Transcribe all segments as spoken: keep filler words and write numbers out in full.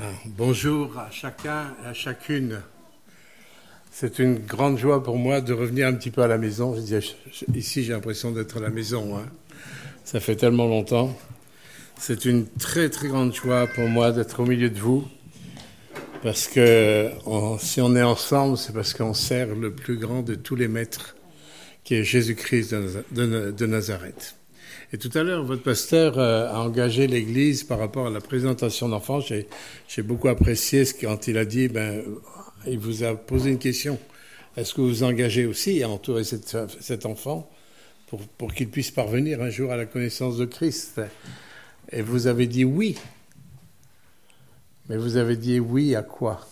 Ah, bonjour à chacun et à chacune. C'est une grande joie pour moi de revenir un petit peu à la maison. Je dis, je, ici, j'ai l'impression d'être à la maison. Hein. Ça fait tellement longtemps. C'est une très, très grande joie pour moi d'être au milieu de vous. Parce que on, si on est ensemble, c'est parce qu'on sert le plus grand de tous les maîtres, qui est Jésus-Christ de, de, de Nazareth. Et tout à l'heure, votre pasteur a engagé l'Église par rapport à la présentation d'enfants. J'ai, j'ai beaucoup apprécié ce quand il a dit, ben, il vous a posé une question. Est-ce que vous vous engagez aussi à entourer cette, cet enfant pour, pour qu'il puisse parvenir un jour à la connaissance de Christ? Et vous avez dit oui. Mais vous avez dit oui à quoi?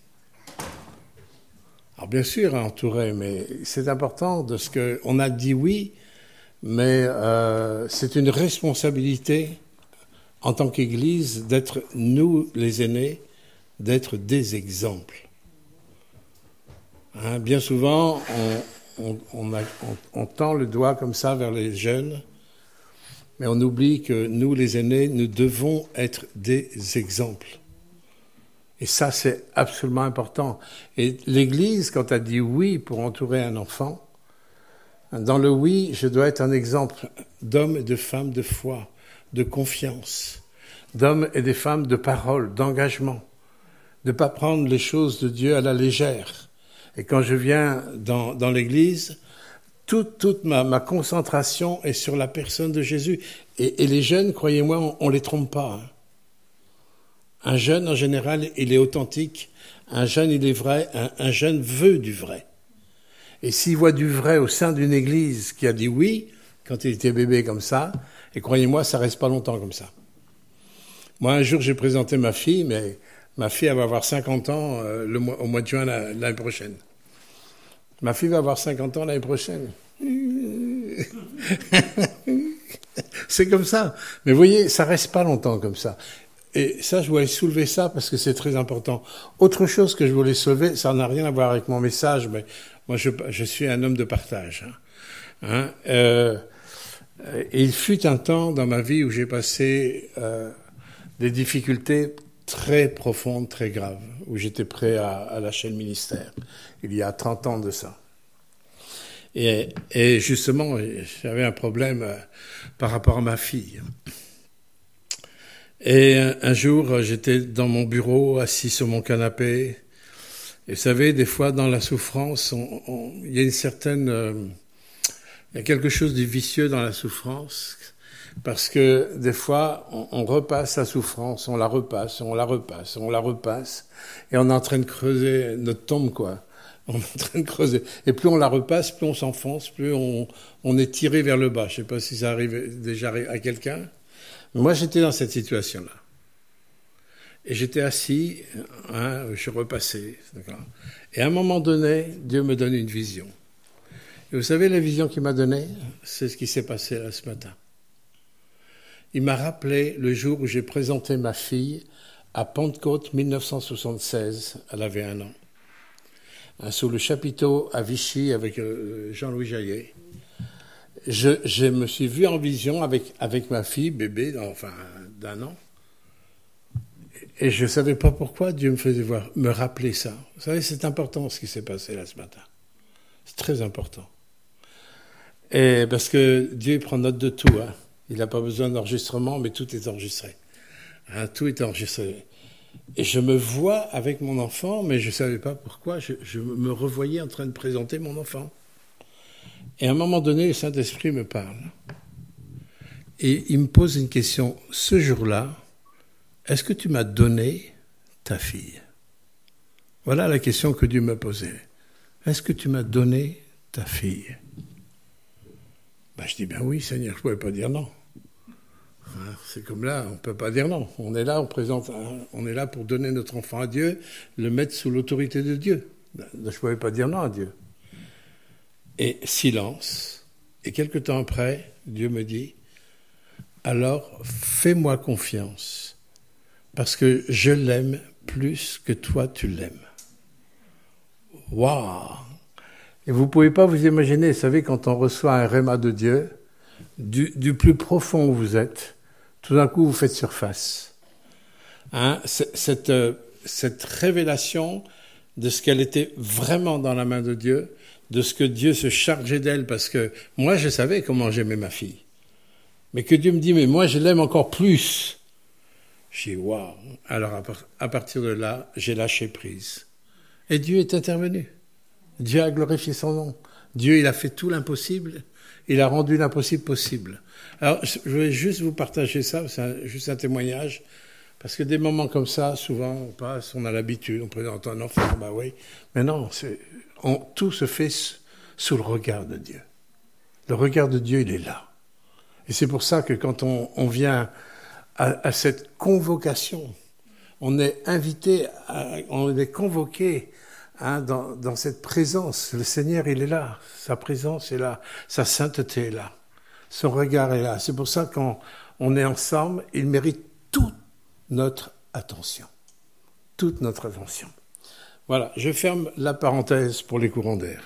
Alors bien sûr, à entourer, mais c'est important de ce que on a dit oui. Mais euh, c'est une responsabilité en tant qu'Église d'être, nous les aînés, d'être des exemples. Hein, bien souvent, on, on, on, a, on, on tend le doigt comme ça vers les jeunes, mais on oublie que nous les aînés, nous devons être des exemples. Et ça, c'est absolument important. Et l'Église, quand elle dit oui pour entourer un enfant, dans le oui, je dois être un exemple d'hommes et de femmes de foi, de confiance, d'hommes et des femmes de parole, d'engagement, de ne pas prendre les choses de Dieu à la légère. Et quand je viens dans, dans l'Église, toute, toute ma, ma concentration est sur la personne de Jésus. Et, et les jeunes, croyez-moi, on ne les trompe pas. Hein. Un jeune, en général, il est authentique. Un jeune, il est vrai. Un, un jeune veut du vrai. Et s'il voit du vrai au sein d'une église qui a dit oui, quand il était bébé comme ça, et croyez-moi, ça reste pas longtemps comme ça. Moi, un jour, j'ai présenté ma fille, mais ma fille, elle va avoir cinquante ans euh, le mois, au mois de juin l'année prochaine. Ma fille va avoir cinquante ans l'année prochaine. C'est comme ça. Mais vous voyez, ça reste pas longtemps comme ça. Et ça, je voulais soulever ça parce que c'est très important. Autre chose que je voulais soulever, ça n'a rien à voir avec mon message, mais moi, je, je suis un homme de partage. Hein. Hein, euh, il fut un temps dans ma vie où j'ai passé euh, des difficultés très profondes, très graves, où j'étais prêt à, à lâcher le ministère. Il y a trente ans de ça. Et, et justement, j'avais un problème euh, par rapport à ma fille. Et un, un jour, j'étais dans mon bureau, assis sur mon canapé. Et vous savez, des fois, dans la souffrance, on, on, il y a une certaine... Euh, il y a quelque chose de vicieux dans la souffrance, parce que des fois, on, on repasse la souffrance, on la repasse, on la repasse, on la repasse, et on est en train de creuser notre tombe, quoi. On est en train de creuser. Et plus on la repasse, plus on s'enfonce, plus on, on est tiré vers le bas. Je ne sais pas si ça arrive déjà à quelqu'un. Mais moi, j'étais dans cette situation-là. Et j'étais assis, hein, je repassais. D'accord. Et à un moment donné, Dieu me donne une vision. Et vous savez, la vision qu'il m'a donnée, c'est ce qui s'est passé là ce matin. Il m'a rappelé le jour où j'ai présenté ma fille à Pentecôte mille neuf cent soixante-seize. Elle avait un an. Hein, sous le chapiteau à Vichy avec euh, Jean-Louis Jaillet. Je, je me suis vu en vision avec, avec ma fille, bébé, enfin d'un an. Et je ne savais pas pourquoi Dieu me faisait voir, me rappeler ça. Vous savez, c'est important ce qui s'est passé là ce matin. C'est très important. Et parce que Dieu prend note de tout. Hein. Il n'a pas besoin d'enregistrement, mais tout est enregistré. Hein, tout est enregistré. Et je me vois avec mon enfant, mais je ne savais pas pourquoi. Je, je me revoyais en train de présenter mon enfant. Et à un moment donné, le Saint-Esprit me parle. Et il me pose une question. Ce jour-là, est-ce que tu m'as donné ta fille? Voilà la question que Dieu m'a posée. Est-ce que tu m'as donné ta fille? Ben, je dis, ben oui, Seigneur, je ne pouvais pas dire non. Hein, c'est comme là, on ne peut pas dire non. On est là, on présente, hein, on est là pour donner notre enfant à Dieu, le mettre sous l'autorité de Dieu. Ben, je ne pouvais pas dire non à Dieu. Et silence. Et quelque temps après, Dieu me dit, alors fais-moi confiance, parce que je l'aime plus que toi tu l'aimes. Waouh! Et vous ne pouvez pas vous imaginer, vous savez, quand on reçoit un réma de Dieu, du, du plus profond où vous êtes, tout d'un coup vous faites surface. Hein, cette, euh, cette révélation de ce qu'elle était vraiment dans la main de Dieu, de ce que Dieu se chargeait d'elle, parce que moi, je savais comment j'aimais ma fille. Mais que Dieu me dit, mais moi, je l'aime encore plus. J'ai dit, waouh. Alors, à partir de là, j'ai lâché prise. Et Dieu est intervenu. Dieu a glorifié son nom. Dieu, il a fait tout l'impossible. Il a rendu l'impossible possible. Alors, je vais juste vous partager ça, c'est un, juste un témoignage. Parce que des moments comme ça, souvent, on passe, on a l'habitude, on présente un enfant, bah oui. Mais non, c'est, on, tout se fait sous le regard de Dieu. Le regard de Dieu, il est là. Et c'est pour ça que quand on, on vient à, à cette convocation, on est invité, à, on est convoqué hein, dans, dans cette présence. Le Seigneur, il est là. Sa présence est là. Sa sainteté est là. Son regard est là. C'est pour ça que quand on est ensemble, il mérite toute notre attention. Toute notre attention. Voilà, je ferme la parenthèse pour les courants d'air.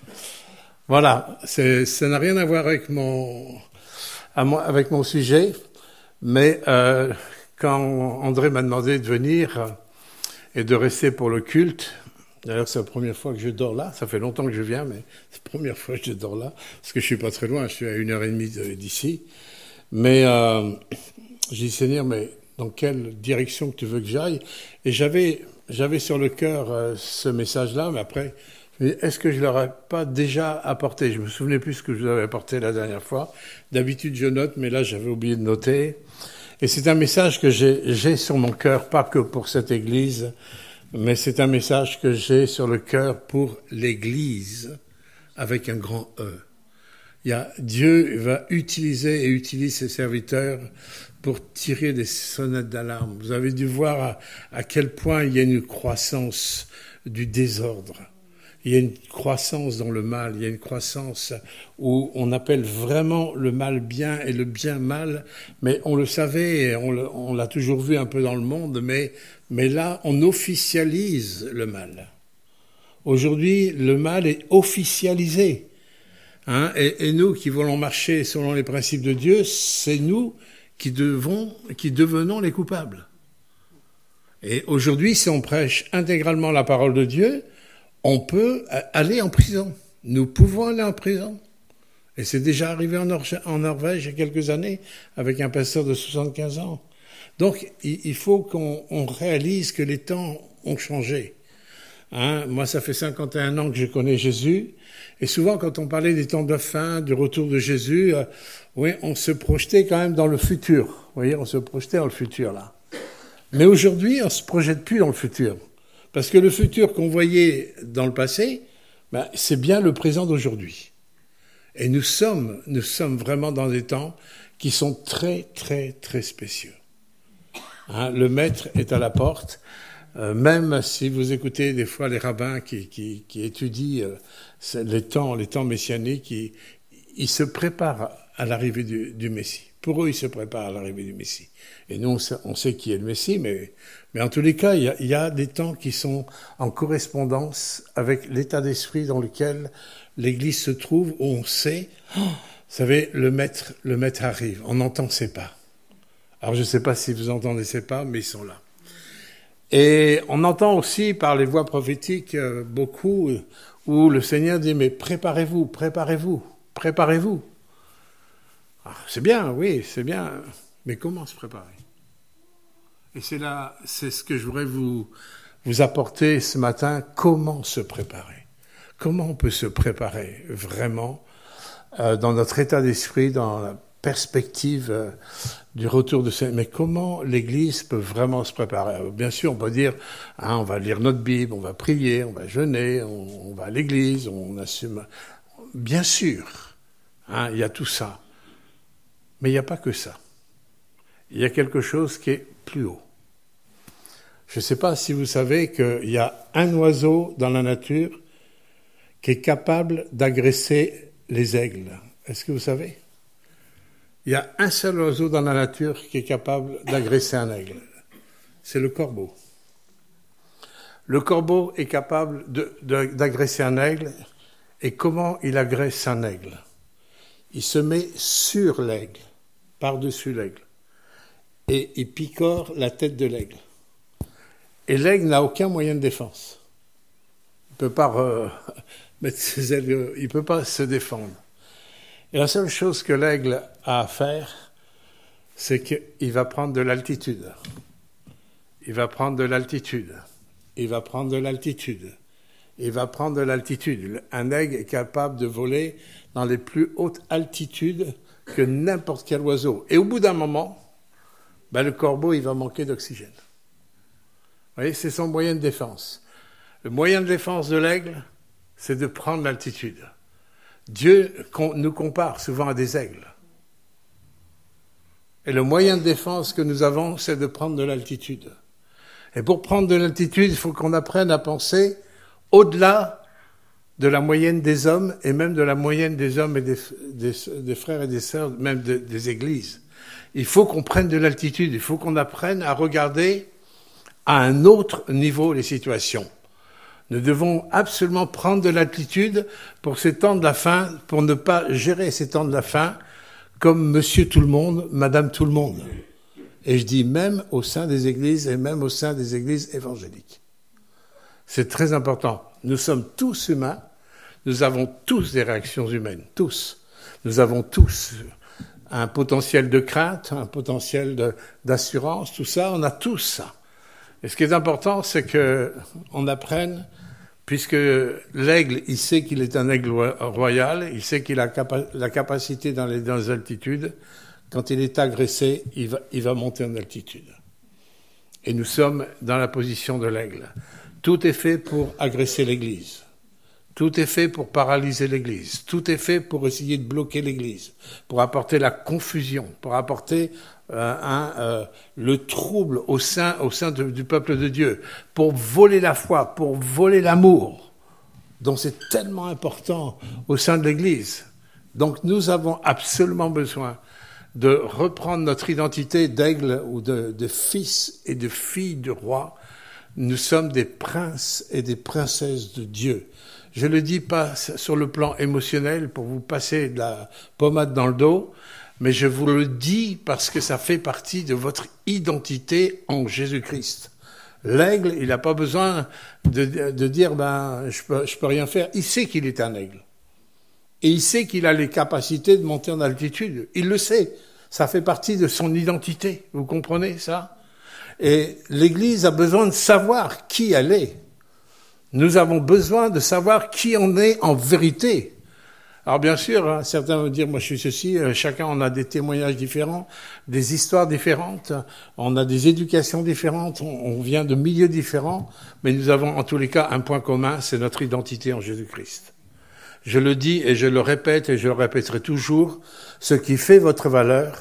Voilà, c'est, ça n'a rien à voir avec mon, à moi, avec mon sujet, mais euh, quand André m'a demandé de venir et de rester pour le culte, d'ailleurs c'est la première fois que je dors là, ça fait longtemps que je viens, mais c'est la première fois que je dors là, parce que je suis pas très loin, je suis à une heure et demie d'ici, mais euh, j'ai dit Seigneur, mais dans quelle direction que tu veux que j'aille? Et j'avais, j'avais sur le cœur euh, ce message-là, mais après, est-ce que je ne l'aurais pas déjà apporté? Je me souvenais plus ce que je vous avais apporté la dernière fois. D'habitude, je note, mais là, j'avais oublié de noter. Et c'est un message que j'ai, j'ai sur mon cœur, pas que pour cette Église, mais c'est un message que j'ai sur le cœur pour l'Église, avec un grand E. Il y a, Dieu va utiliser et utilise ses serviteurs pour tirer des sonnettes d'alarme. Vous avez dû voir à, à quel point il y a une croissance du désordre. Il y a une croissance dans le mal, il y a une croissance où on appelle vraiment le mal bien et le bien mal, mais on le savait, on, le, on l'a toujours vu un peu dans le monde, mais, mais là, on officialise le mal. Aujourd'hui, le mal est officialisé. Hein, et, et nous qui voulons marcher selon les principes de Dieu, c'est nous qui devons, qui devenons les coupables. Et aujourd'hui, si on prêche intégralement la parole de Dieu, on peut aller en prison. Nous pouvons aller en prison. Et c'est déjà arrivé en, Nor- en Norvège il y a quelques années, avec un pasteur de soixante-quinze ans. Donc, il, il faut qu'on on réalise que les temps ont changé. Hein, moi, ça fait cinquante et un ans que je connais Jésus. Et souvent, quand on parlait des temps de fin, du retour de Jésus, euh, oui, on se projetait quand même dans le futur. Vous voyez, on se projetait dans le futur, là. Mais aujourd'hui, on se projette plus dans le futur. Parce que le futur qu'on voyait dans le passé, ben, c'est bien le présent d'aujourd'hui. Et nous sommes, nous sommes vraiment dans des temps qui sont très, très, très spéciaux. Hein, le maître est à la porte. Euh, même si vous écoutez des fois les rabbins qui, qui, qui étudient euh, les temps, les temps messianiques, ils, ils se préparent à l'arrivée du, du Messie. Pour eux, ils se préparent à l'arrivée du Messie. Et nous, on sait, on sait qui est le Messie, mais, mais en tous les cas, il y, a, il y a des temps qui sont en correspondance avec l'état d'esprit dans lequel l'Église se trouve, où on sait, oh, vous savez, le maître, le maître arrive. On entend ses pas. Alors, je ne sais pas si vous entendez ses pas, mais ils sont là. Et on entend aussi par les voix prophétiques euh, beaucoup où le Seigneur dit « mais préparez-vous, préparez-vous, préparez-vous ». C'est bien, oui, c'est bien, mais comment se préparer? Et c'est là, c'est ce que je voudrais vous, vous apporter ce matin, comment se préparer? Comment on peut se préparer vraiment euh, dans notre état d'esprit, dans la perspective euh, du retour de Seigneur. Mais comment l'Église peut vraiment se préparer? Alors, bien sûr, on peut dire, hein, on va lire notre Bible, on va prier, on va jeûner, on, on va à l'Église, on assume. Bien sûr, hein, il y a tout ça. Mais il n'y a pas que ça. Il y a quelque chose qui est plus haut. Je ne sais pas si vous savez qu'il y a un oiseau dans la nature qui est capable d'agresser les aigles. Est-ce que vous savez? Il y a un seul oiseau dans la nature qui est capable d'agresser un aigle. C'est le corbeau. Le corbeau est capable de, de, d'agresser un aigle. Et comment il agresse un aigle? Il se met sur l'aigle, par-dessus l'aigle. Et il picore la tête de l'aigle. Et l'aigle n'a aucun moyen de défense. Il ne peut pas euh, mettre ses ailes, il ne peut pas se défendre. Et la seule chose que l'aigle a à faire, c'est qu'il va prendre de l'altitude. Il va prendre de l'altitude. Il va prendre de l'altitude. Il va prendre de l'altitude. Un aigle est capable de voler dans les plus hautes altitudes que n'importe quel oiseau. Et au bout d'un moment, ben le corbeau, il va manquer d'oxygène. Vous voyez, c'est son moyen de défense. Le moyen de défense de l'aigle, c'est de prendre l'altitude. Dieu nous compare souvent à des aigles. Et le moyen de défense que nous avons, c'est de prendre de l'altitude. Et pour prendre de l'altitude, il faut qu'on apprenne à penser au-delà de la moyenne des hommes et même de la moyenne des hommes et des, des, des frères et des sœurs, même de, des églises. Il faut qu'on prenne de l'altitude, il faut qu'on apprenne à regarder à un autre niveau les situations. Nous devons absolument prendre de l'altitude pour ces temps de la fin, pour ne pas gérer ces temps de la fin comme monsieur tout le monde, madame tout le monde. Et je dis même au sein des églises et même au sein des églises évangéliques. C'est très important. Nous sommes tous humains. Nous avons tous des réactions humaines. Tous. Nous avons tous un potentiel de crainte, un potentiel de, d'assurance, tout ça. On a tous ça. Et ce qui est important, c'est qu'on apprenne, puisque l'aigle, il sait qu'il est un aigle royal, il sait qu'il a capa- la capacité dans les, dans les altitudes. Quand il est agressé, il va, il va monter en altitude. Et nous sommes dans la position de l'aigle. Tout est fait pour agresser l'Église. Tout est fait pour paralyser l'Église. Tout est fait pour essayer de bloquer l'Église, pour apporter la confusion, pour apporter euh, un, euh, le trouble au sein, au sein de, du peuple de Dieu, pour voler la foi, pour voler l'amour, dont c'est tellement important au sein de l'Église. Donc nous avons absolument besoin de reprendre notre identité d'aigle ou de, de fils et de filles du roi. Nous sommes des princes et des princesses de Dieu. Je ne le dis pas sur le plan émotionnel pour vous passer de la pommade dans le dos, mais je vous le dis parce que ça fait partie de votre identité en Jésus-Christ. L'aigle, il n'a pas besoin de, de dire ben, « je peux, je peux rien faire ». Il sait qu'il est un aigle. Et il sait qu'il a les capacités de monter en altitude. Il le sait. Ça fait partie de son identité. Vous comprenez ça? Et l'Église a besoin de savoir qui elle est. Nous avons besoin de savoir qui on est en vérité. Alors bien sûr, hein, certains vont dire, moi je suis ceci, euh, chacun on a des témoignages différents, des histoires différentes, on a des éducations différentes, on, on vient de milieux différents, mais nous avons en tous les cas un point commun, c'est notre identité en Jésus-Christ. Je le dis et je le répète et je le répéterai toujours, ce qui fait votre valeur,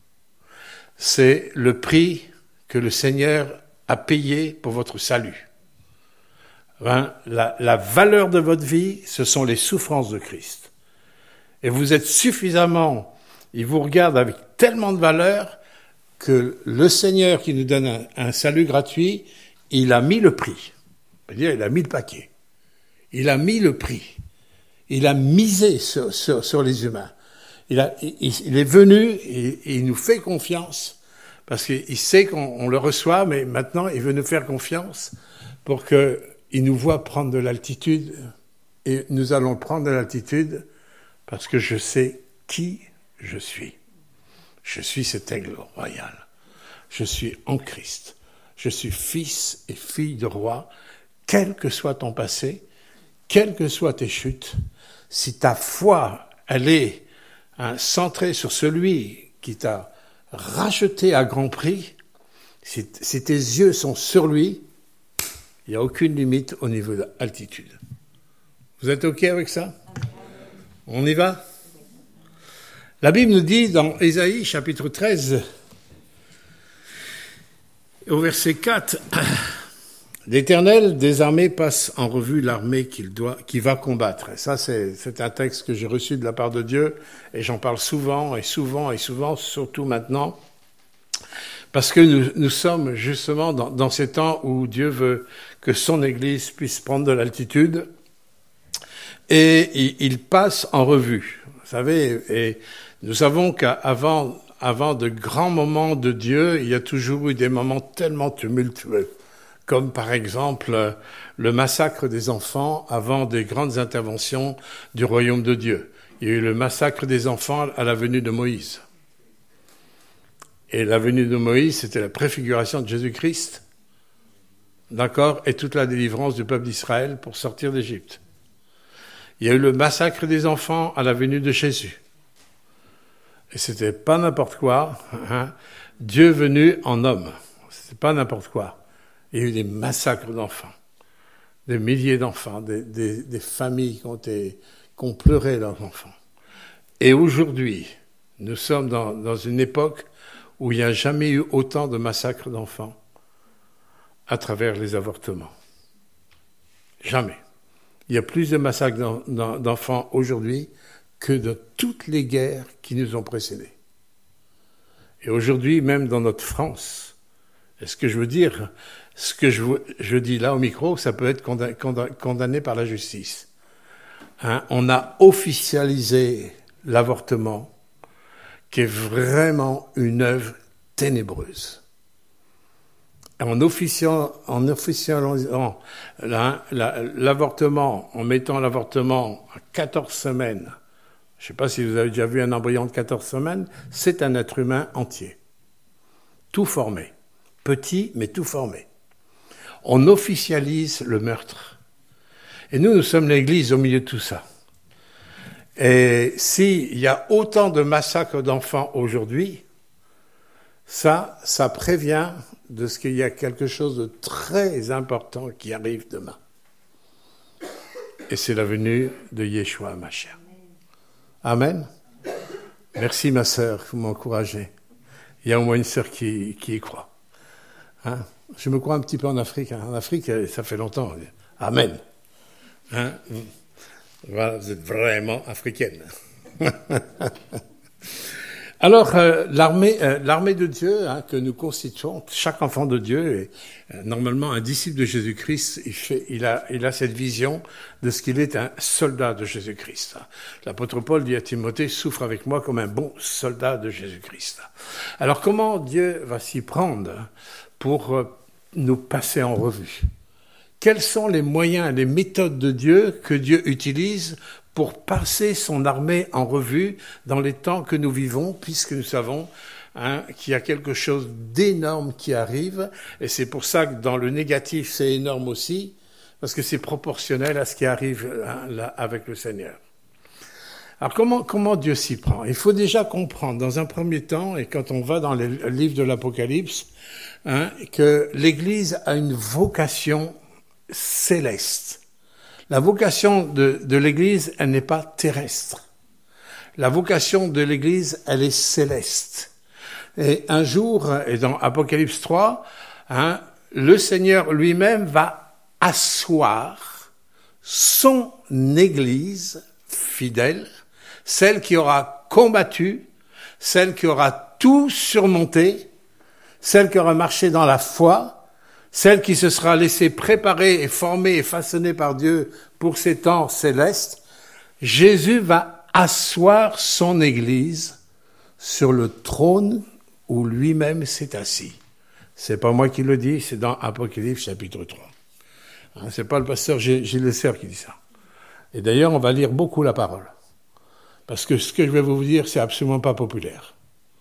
c'est le prix que le Seigneur a payé pour votre salut. Hein, la, la valeur de votre vie, ce sont les souffrances de Christ. Et vous êtes suffisamment, il vous regarde avec tellement de valeur que le Seigneur qui nous donne un, un salut gratuit, il a mis le prix. C'est-à-dire, il a mis le paquet. Il a mis le prix. Il a misé sur, sur, sur les humains. Il, a, il, il est venu et, et il nous fait confiance parce qu'il sait qu'on on le reçoit, mais maintenant il veut nous faire confiance pour qu'il nous voit prendre de l'altitude. Et nous allons prendre de l'altitude parce que je sais qui je suis. Je suis cet aigle royal. Je suis en Christ. Je suis fils et fille de roi. Quel que soit ton passé, quelles que soient tes chutes, si ta foi, elle est hein, centrée sur celui qui t'a racheté à grand prix, si, si tes yeux sont sur lui, il n'y a aucune limite au niveau de l'altitude. Vous êtes OK avec ça? On y va? La Bible nous dit dans Ésaïe, chapitre treize, au verset quatre, l'Éternel des armées passe en revue l'armée qu'il doit, qui va combattre. Et ça, c'est, c'est un texte que j'ai reçu de la part de Dieu, et j'en parle souvent, et souvent, et souvent, surtout maintenant, parce que nous, nous sommes justement dans, dans ces temps où Dieu veut que son Église puisse prendre de l'altitude, et il, il passe en revue. Vous savez, et nous savons qu'avant avant de grands moments de Dieu, il y a toujours eu des moments tellement tumultueux, comme par exemple le massacre des enfants avant des grandes interventions du royaume de Dieu. Il y a eu le massacre des enfants à la venue de Moïse. Et la venue de Moïse, c'était la préfiguration de Jésus-Christ, d'accord, et toute la délivrance du peuple d'Israël pour sortir d'Égypte. Il y a eu le massacre des enfants à la venue de Jésus. Et c'était pas n'importe quoi, hein. Dieu venu en homme. C'était pas n'importe quoi. Il y a eu des massacres d'enfants, des milliers d'enfants, des, des, des familles qui ont, été, qui ont pleuré leurs enfants. Et aujourd'hui, nous sommes dans, dans une époque où il n'y a jamais eu autant de massacres d'enfants à travers les avortements. Jamais. Il y a plus de massacres d'enfants aujourd'hui que de toutes les guerres qui nous ont précédés. Et aujourd'hui, même dans notre France, est-ce que je veux dire, ce que je, je dis là au micro, ça peut être condamné, condamné par la justice. Hein, on a officialisé l'avortement, qui est vraiment une œuvre ténébreuse. En officiant, en officialisant la, la, l'avortement, en mettant l'avortement à quatorze semaines, je ne sais pas si vous avez déjà vu un embryon de quatorze semaines, c'est un être humain entier, tout formé, petit mais tout formé. On officialise le meurtre. Et nous, nous sommes l'Église au milieu de tout ça. Et s'il y a autant de massacres d'enfants aujourd'hui, ça, ça prévient de ce qu'il y a quelque chose de très important qui arrive demain. Et c'est la venue de Yeshua Mashiach. Amen. Merci ma sœur, vous m'encouragez. Il y a au moins une sœur qui, qui y croit. Hein? Je me crois un petit peu en Afrique. Hein? En Afrique, ça fait longtemps. Amen. Hein? Voilà, vous êtes vraiment africaine. Alors, euh, l'armée, euh, l'armée de Dieu hein, que nous constituons, chaque enfant de Dieu est euh, normalement un disciple de Jésus-Christ. Il, fait, il, a, il a cette vision de ce qu'il est un soldat de Jésus-Christ. L'apôtre Paul dit à Timothée, souffre avec moi comme un bon soldat de Jésus-Christ. Alors, comment Dieu va s'y prendre pour euh, nous passer en revue? Quels sont les moyens, les méthodes de Dieu que Dieu utilise pour passer son armée en revue dans les temps que nous vivons, puisque nous savons hein, qu'il y a quelque chose d'énorme qui arrive, et c'est pour ça que dans le négatif, c'est énorme aussi, parce que c'est proportionnel à ce qui arrive hein, là, avec le Seigneur. Alors comment, comment Dieu s'y prend? Il faut déjà comprendre, dans un premier temps, et quand on va dans le livre de l'Apocalypse, hein, que l'Église a une vocation céleste. La vocation de, de l'Église, elle n'est pas terrestre. La vocation de l'Église, elle est céleste. Et un jour, et dans Apocalypse trois, hein, le Seigneur lui-même va asseoir son Église fidèle, celle qui aura combattu, celle qui aura tout surmonté, celle qui aura marché dans la foi, celle qui se sera laissée préparer et former et façonner par Dieu pour ces temps célestes. Jésus va asseoir son Église sur le trône où lui-même s'est assis. C'est pas moi qui le dis, c'est dans Apocalypse chapitre trois. Hein, c'est pas le pasteur Gilles Lesser qui dit ça. Et d'ailleurs, on va lire beaucoup la parole. Parce que ce que je vais vous dire, c'est absolument pas populaire.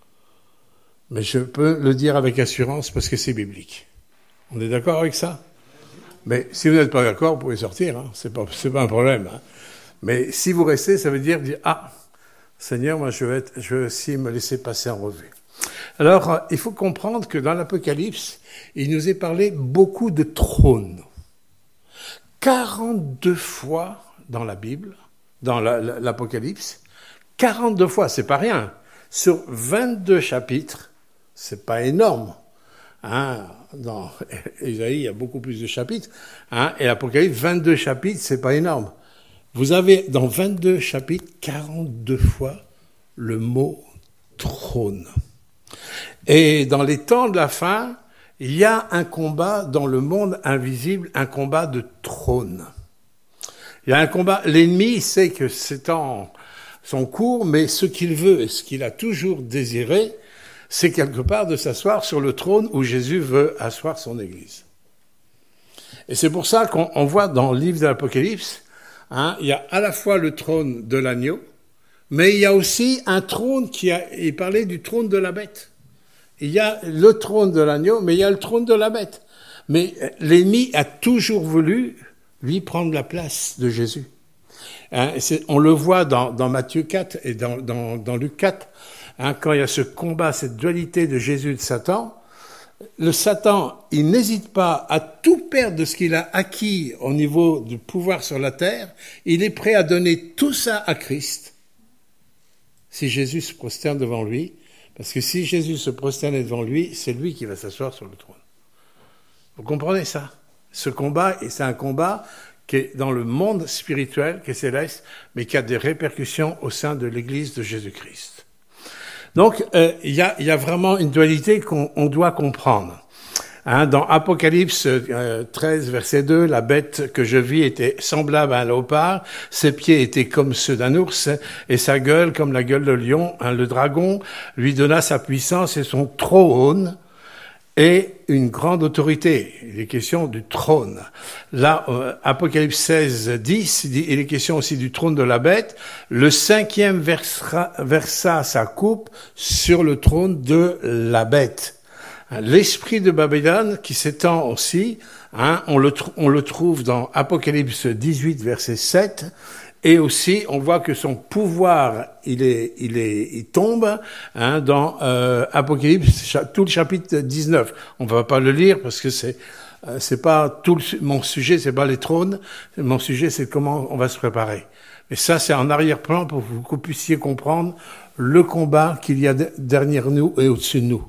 Mais je peux le dire avec assurance parce que c'est biblique. On est d'accord avec ça? Mais si vous n'êtes pas d'accord, vous pouvez sortir, hein. C'est pas, c'est pas un problème. Hein. Mais si vous restez, ça veut dire, dire ah, Seigneur, moi je veux, être, je veux aussi me laisser passer en revue. Alors, euh, il faut comprendre que dans l'Apocalypse, il nous est parlé beaucoup de trônes. quarante-deux fois dans la Bible, dans la, la, l'Apocalypse, quarante-deux fois, c'est pas rien. Sur vingt-deux chapitres, c'est pas énorme. Hein, dans Isaïe, il y a beaucoup plus de chapitres, hein, et l'Apocalypse, vingt-deux chapitres, c'est pas énorme. Vous avez dans vingt-deux chapitres, quarante-deux fois le mot trône. Et dans les temps de la fin, il y a un combat dans le monde invisible, un combat de trône. Il y a un combat, l'ennemi sait que c'est en son cours, mais ce qu'il veut et ce qu'il a toujours désiré, c'est quelque part de s'asseoir sur le trône où Jésus veut asseoir son Église. Et c'est pour ça qu'on on voit dans le livre de l'Apocalypse, hein, il y a à la fois le trône de l'agneau, mais il y a aussi un trône qui a, il parlait du trône de la bête. Il y a le trône de l'agneau, mais il y a le trône de la bête. Mais l'ennemi a toujours voulu, lui, prendre la place de Jésus. Hein, c'est, on le voit dans, dans Matthieu quatre et dans, dans, dans Luc quatre, hein, quand il y a ce combat, cette dualité de Jésus et de Satan, le Satan, il n'hésite pas à tout perdre de ce qu'il a acquis au niveau du pouvoir sur la terre. Il est prêt à donner tout ça à Christ si Jésus se prosterne devant lui. Parce que si Jésus se prosterne devant lui, c'est lui qui va s'asseoir sur le trône. Vous comprenez ça? Ce combat, et c'est un combat qui est dans le monde spirituel, qui est céleste, mais qui a des répercussions au sein de l'Église de Jésus-Christ. Donc, euh, il y a, il y a vraiment une dualité qu'on on doit comprendre. Hein, dans Apocalypse euh, treize, verset deux, la bête que je vis était semblable à un léopard, ses pieds étaient comme ceux d'un ours, et sa gueule comme la gueule de lion. Hein, le dragon lui donna sa puissance et son trône et une grande autorité. Il est question du trône. Là, euh, Apocalypse seize, dix, il est question aussi du trône de la bête. Le cinquième versera, versa sa coupe sur le trône de la bête. L'esprit de Babylone qui s'étend aussi, hein, on, le, on le trouve dans Apocalypse dix-huit, verset sept, et aussi on voit que son pouvoir, il est, il est, il tombe, hein, dans euh, Apocalypse, tout le chapitre dix-neuf. On ne va pas le lire parce que c'est, euh, c'est pas tout le, mon sujet, c'est pas les trônes. Mon sujet, c'est comment on va se préparer. Mais ça, c'est en arrière-plan pour que vous puissiez comprendre le combat qu'il y a derrière nous et au-dessus de nous.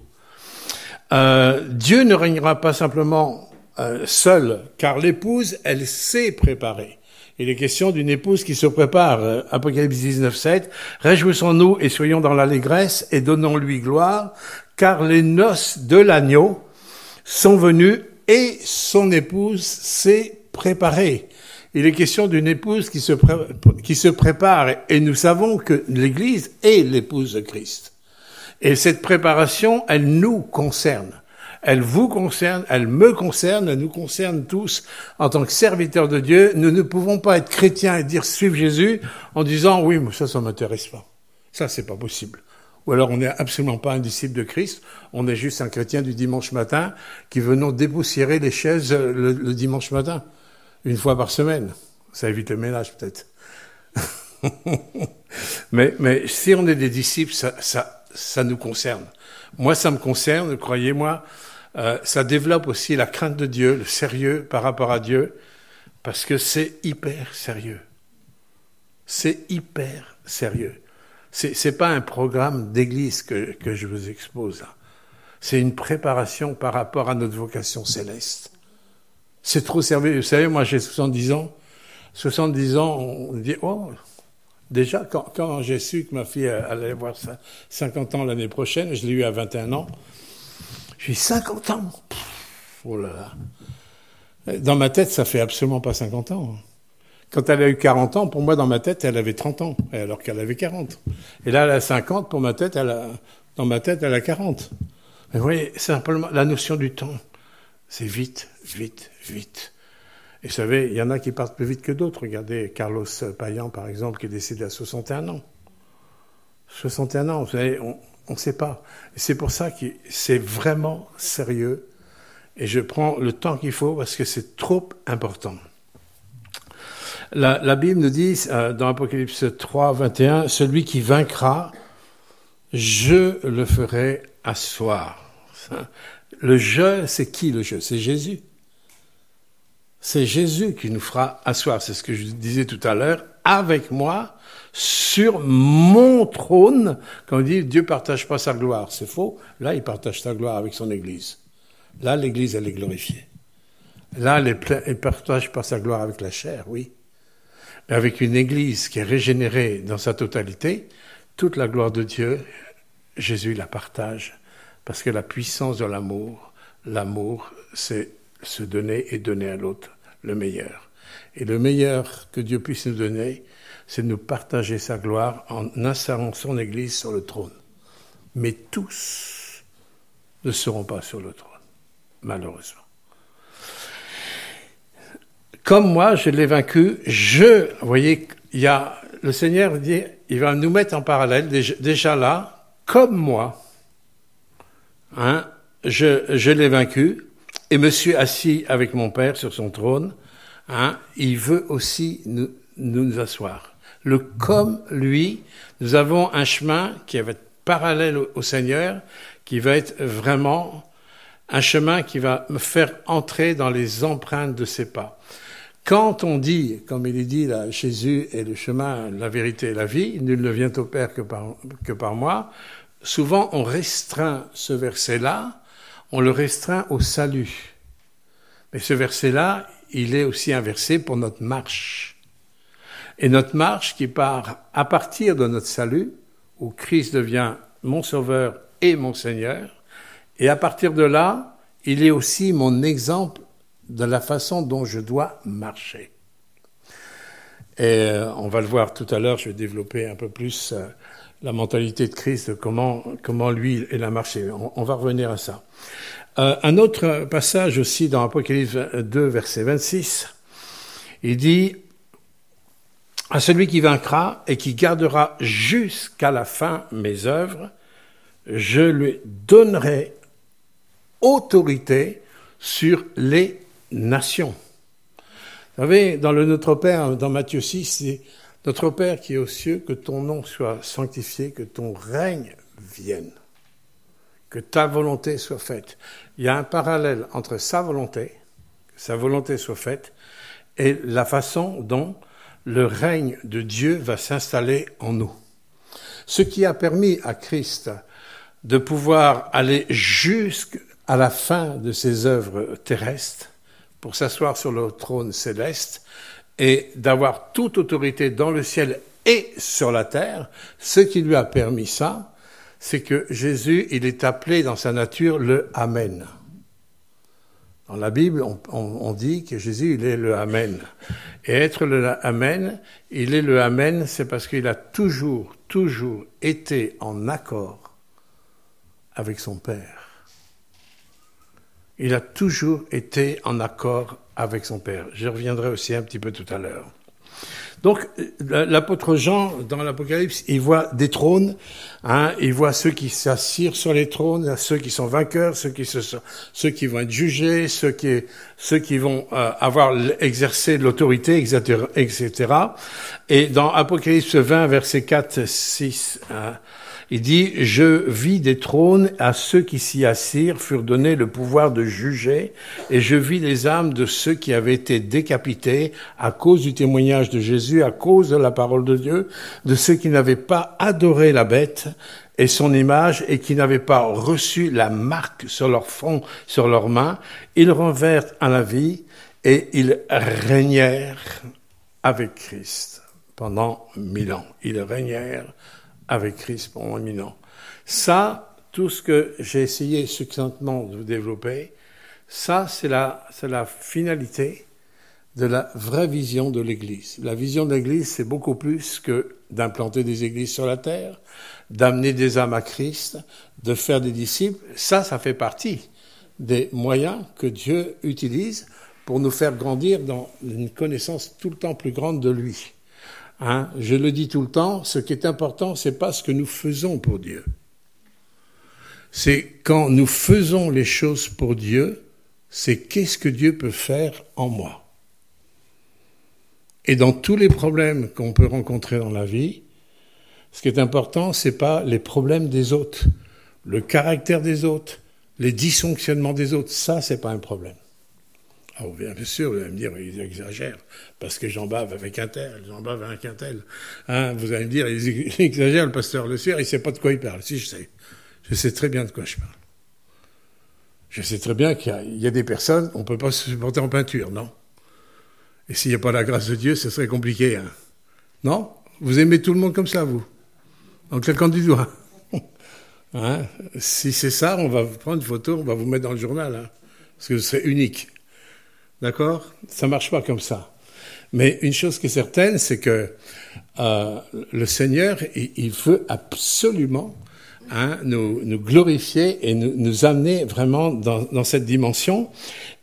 Euh, Dieu ne régnera pas simplement euh, seul, car l'épouse, elle s'est préparée. Il est question d'une épouse qui se prépare. Euh, Apocalypse dix-neuf, sept. Réjouissons-nous et soyons dans l'allégresse et donnons-lui gloire, car les noces de l'agneau sont venues et son épouse s'est préparée. Il est question d'une épouse qui se, pré- qui se prépare, et nous savons que l'Église est l'épouse de Christ. Et cette préparation, elle nous concerne. Elle vous concerne, elle me concerne, elle nous concerne tous en tant que serviteurs de Dieu. Nous ne pouvons pas être chrétiens et dire suivre Jésus en disant oui, mais ça, ça m'intéresse pas. Ça, c'est pas possible. Ou alors on n'est absolument pas un disciple de Christ, on est juste un chrétien du dimanche matin qui venons dépoussiérer les chaises le, le dimanche matin, une fois par semaine. Ça évite le ménage peut-être. mais, mais si on est des disciples, ça, ça ça nous concerne. Moi, ça me concerne, croyez-moi, euh, ça développe aussi la crainte de Dieu, le sérieux par rapport à Dieu, parce que c'est hyper sérieux. C'est hyper sérieux. C'est, c'est pas un programme d'église que, que je vous expose là. C'est une préparation par rapport à notre vocation céleste. C'est trop sérieux. Vous savez, moi, j'ai soixante-dix ans. soixante-dix ans, on dit, oh, déjà, quand, quand j'ai su que ma fille allait avoir cinquante ans l'année prochaine, je l'ai eu à vingt et un ans, j'ai eu cinquante ans. Pff, oh là là. Dans ma tête, ça fait absolument pas cinquante ans. Quand elle a eu quarante ans, pour moi, dans ma tête, elle avait trente ans, alors qu'elle avait quarante. Et là, elle a cinquante, pour ma tête, elle a, dans ma tête, elle a quarante. Mais vous voyez, c'est simplement la notion du temps. C'est vite, vite, vite. Et vous savez, il y en a qui partent plus vite que d'autres. Regardez Carlos Payan, par exemple, qui est décédé à soixante et un ans. soixante et un ans, vous savez, on ne sait pas. Et c'est pour ça que c'est vraiment sérieux. Et je prends le temps qu'il faut parce que c'est trop important. La, la Bible nous dit, euh, dans Apocalypse trois, vingt et un, « Celui qui vaincra, je le ferai asseoir. » Le « je », c'est qui le « je » ? C'est Jésus. C'est Jésus qui nous fera asseoir, c'est ce que je disais tout à l'heure, avec moi, sur mon trône. Quand on dit Dieu partage pas sa gloire, c'est faux. Là, il partage sa gloire avec son Église. Là, l'Église, elle est glorifiée. Là, elle ne partage pas sa gloire avec la chair, oui. Mais avec une Église qui est régénérée dans sa totalité, toute la gloire de Dieu, Jésus la partage. Parce que la puissance de l'amour, l'amour, c'est se donner et donner à l'autre le meilleur. Et le meilleur que Dieu puisse nous donner, c'est de nous partager sa gloire en installant son Église sur le trône. Mais tous ne seront pas sur le trône, malheureusement. comme moi, je l'ai vaincu, je, vous voyez, il y a, le Seigneur dit, il va nous mettre en parallèle, déjà, déjà là, comme moi, hein, je, je l'ai vaincu et me suis assis avec mon Père sur son trône, hein, il veut aussi nous, nous asseoir. Le comme lui, nous avons un chemin qui va être parallèle au, au Seigneur, qui va être vraiment un chemin qui va me faire entrer dans les empreintes de ses pas. Quand on dit, comme il est dit là, Jésus est le chemin, la vérité et la vie, nul ne vient au Père que par, que par moi, souvent on restreint ce verset-là, on le restreint au salut. Mais ce verset-là, il est aussi un verset pour notre marche. Et notre marche qui part à partir de notre salut, où Christ devient mon Sauveur et mon Seigneur, et à partir de là, il est aussi mon exemple de la façon dont je dois marcher. Et euh, on va le voir tout à l'heure, je vais développer un peu plus euh, la mentalité de Christ, de comment, comment lui, il a marché. On, on va revenir à ça. Euh, un autre passage aussi dans Apocalypse deux, verset vingt-six, il dit « À celui qui vaincra et qui gardera jusqu'à la fin mes œuvres, je lui donnerai autorité sur les nations. » Vous savez, dans le Notre Père, dans Matthieu six, c'est « Notre Père qui est aux cieux, que ton nom soit sanctifié, que ton règne vienne, que ta volonté soit faite. » Il y a un parallèle entre sa volonté, que sa volonté soit faite, et la façon dont le règne de Dieu va s'installer en nous. Ce qui a permis à Christ de pouvoir aller jusqu'à la fin de ses œuvres terrestres pour s'asseoir sur le trône céleste et d'avoir toute autorité dans le ciel et sur la terre, ce qui lui a permis ça, c'est que Jésus, il est appelé dans sa nature le Amen. Dans la Bible, on, on, on dit que Jésus, il est le Amen. Et être le Amen, il est le Amen, c'est parce qu'il a toujours, toujours été en accord avec son Père. Il a toujours été en accord avec son Père. Je reviendrai aussi un petit peu tout à l'heure. Donc, l'apôtre Jean, dans l'Apocalypse, il voit des trônes, hein, il voit ceux qui s'assirent sur les trônes, ceux qui sont vainqueurs, ceux qui, se, ceux qui vont être jugés, ceux qui, ceux qui vont euh, avoir exercé l'autorité, et cetera, et cetera. Et dans Apocalypse vingt, versets quatre, six, hein, il dit « Je vis des trônes, à ceux qui s'y assirent furent donnés le pouvoir de juger, et je vis les âmes de ceux qui avaient été décapités à cause du témoignage de Jésus, à cause de la parole de Dieu, de ceux qui n'avaient pas adoré la bête et son image, et qui n'avaient pas reçu la marque sur leur front, sur leurs mains. Ils revinrent à la vie, et ils régnèrent avec Christ pendant mille ans. Ils régnèrent avec Christ pendant mille ans. Ça, tout ce que j'ai essayé succinctement de vous développer, ça, c'est la, c'est la finalité de la vraie vision de l'Église. La vision de l'Église, c'est beaucoup plus que d'implanter des églises sur la terre, d'amener des âmes à Christ, de faire des disciples. Ça, ça fait partie des moyens que Dieu utilise pour nous faire grandir dans une connaissance tout le temps plus grande de lui. Hein, je le dis tout le temps, ce qui est important, c'est pas ce que nous faisons pour Dieu. C'est quand nous faisons les choses pour Dieu, c'est qu'est-ce que Dieu peut faire en moi. Et dans tous les problèmes qu'on peut rencontrer dans la vie, ce qui est important, c'est pas les problèmes des autres, le caractère des autres, les dysfonctionnements des autres. Ça, c'est pas un problème. Ah, bien sûr, vous allez me dire, ils exagèrent, parce que j'en bave avec un tel, j'en bave avec un tel. Hein, vous allez me dire, ils exagèrent, le pasteur Le Sueur, il ne sait pas de quoi il parle. Si, je sais. Je sais très bien de quoi je parle. Je sais très bien qu'il y a, il y a des personnes, on ne peut pas se supporter en peinture, non? Et s'il n'y a pas la grâce de Dieu, ce serait compliqué. Hein. Non? Vous aimez tout le monde comme ça, vous? En claquant du doigt. Hein? Si c'est ça, on va prendre une photo, on va vous mettre dans le journal, hein, parce que ce serait unique. D'accord? Ça marche pas comme ça. Mais une chose qui est certaine, c'est que euh, le Seigneur, il, il veut absolument hein, nous, nous glorifier et nous, nous amener vraiment dans, dans cette dimension.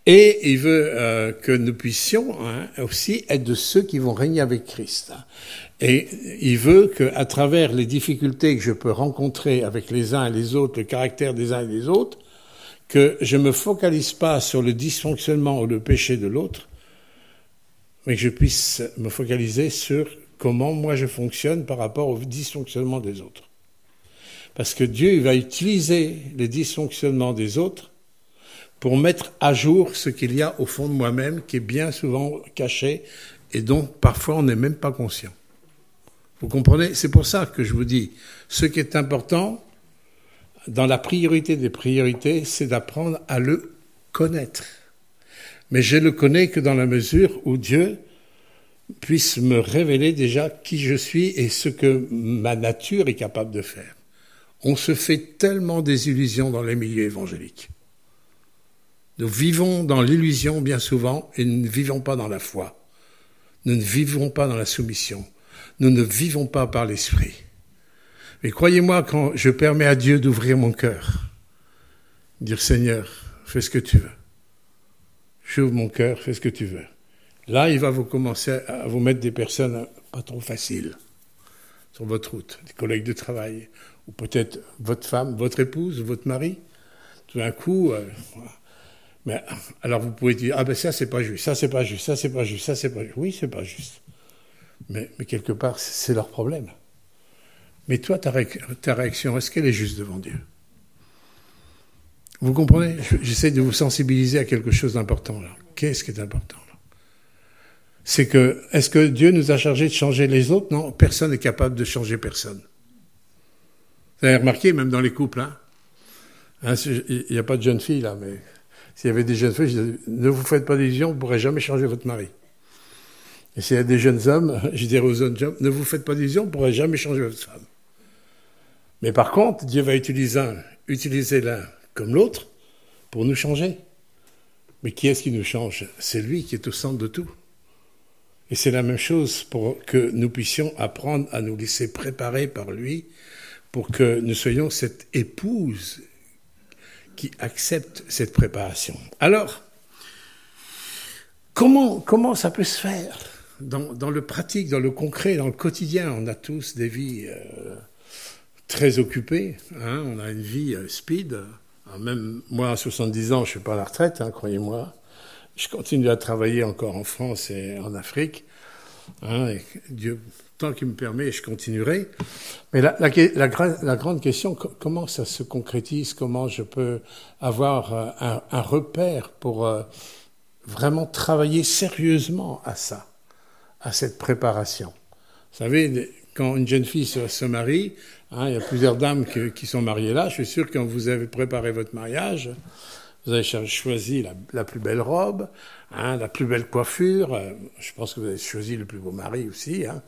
Et il veut euh, que nous puissions hein, aussi être de ceux qui vont régner avec Christ. Et il veut qu'à travers les difficultés que je peux rencontrer avec les uns et les autres, le caractère des uns et des autres, que je ne me focalise pas sur le dysfonctionnement ou le péché de l'autre, mais que je puisse me focaliser sur comment moi je fonctionne par rapport au dysfonctionnement des autres. Parce que Dieu il va utiliser les dysfonctionnements des autres pour mettre à jour ce qu'il y a au fond de moi-même, qui est bien souvent caché et dont parfois on n'est même pas conscient. Vous comprenez? C'est pour ça que je vous dis, ce qui est important, dans la priorité des priorités, c'est d'apprendre à le connaître. Mais je le connais que dans la mesure où Dieu puisse me révéler déjà qui je suis et ce que ma nature est capable de faire. On se fait tellement des illusions dans les milieux évangéliques. Nous vivons dans l'illusion bien souvent et nous ne vivons pas dans la foi. Nous ne vivons pas dans la soumission. Nous ne vivons pas par l'esprit. Mais croyez-moi, quand je permets à Dieu d'ouvrir mon cœur, dire Seigneur, fais ce que tu veux. J'ouvre mon cœur, fais ce que tu veux. Là, il va vous commencer à vous mettre des personnes pas trop faciles sur votre route, des collègues de travail, ou peut-être votre femme, votre épouse, votre mari. Tout d'un coup, euh, mais alors vous pouvez dire ah ben ça c'est pas juste, ça c'est pas juste, ça c'est pas juste, ça c'est pas juste. Oui, c'est pas juste. Mais, mais quelque part, c'est leur problème. Mais toi, ta, ré- ta réaction, est-ce qu'elle est juste devant Dieu? Vous comprenez? J'essaie de vous sensibiliser à quelque chose d'important là. Qu'est-ce qui est important là? C'est que, est-ce que Dieu nous a chargés de changer les autres? Non, personne n'est capable de changer personne. Vous avez remarqué, même dans les couples, hein? Hein, il n'y a pas de jeunes filles là, mais s'il y avait des jeunes filles, je disais, ne vous faites pas d'illusions, vous ne pourrez jamais changer votre mari. Et s'il y a des jeunes hommes, je dirais aux jeunes hommes, ne vous faites pas d'illusions, vous ne pourrez jamais changer votre femme. Mais par contre, Dieu va utiliser un, utiliser l'un comme l'autre pour nous changer. Mais qui est-ce qui nous change? C'est lui qui est au centre de tout. Et c'est la même chose pour que nous puissions apprendre à nous laisser préparer par lui pour que nous soyons cette épouse qui accepte cette préparation. Alors, comment, comment ça peut se faire dans, dans le pratique, dans le concret, dans le quotidien? On a tous des vies euh, très occupées, hein, on a une vie euh, speed. Alors même moi, à soixante-dix ans, je ne suis pas à la retraite, hein, croyez-moi. Je continue à travailler encore en France et en Afrique. Hein, et Dieu, tant qu'il me permet, je continuerai. Mais la, la, la, la grande question, comment ça se concrétise? Comment je peux avoir un, un repère pour euh, vraiment travailler sérieusement à ça, à cette préparation? Vous savez, quand une jeune fille se, se marie, hein, il y a plusieurs dames que, qui sont mariées là. Je suis sûr que quand vous avez préparé votre mariage, vous avez choisi la, la plus belle robe, hein, la plus belle coiffure. Euh, je pense que vous avez choisi le plus beau mari aussi. Hein.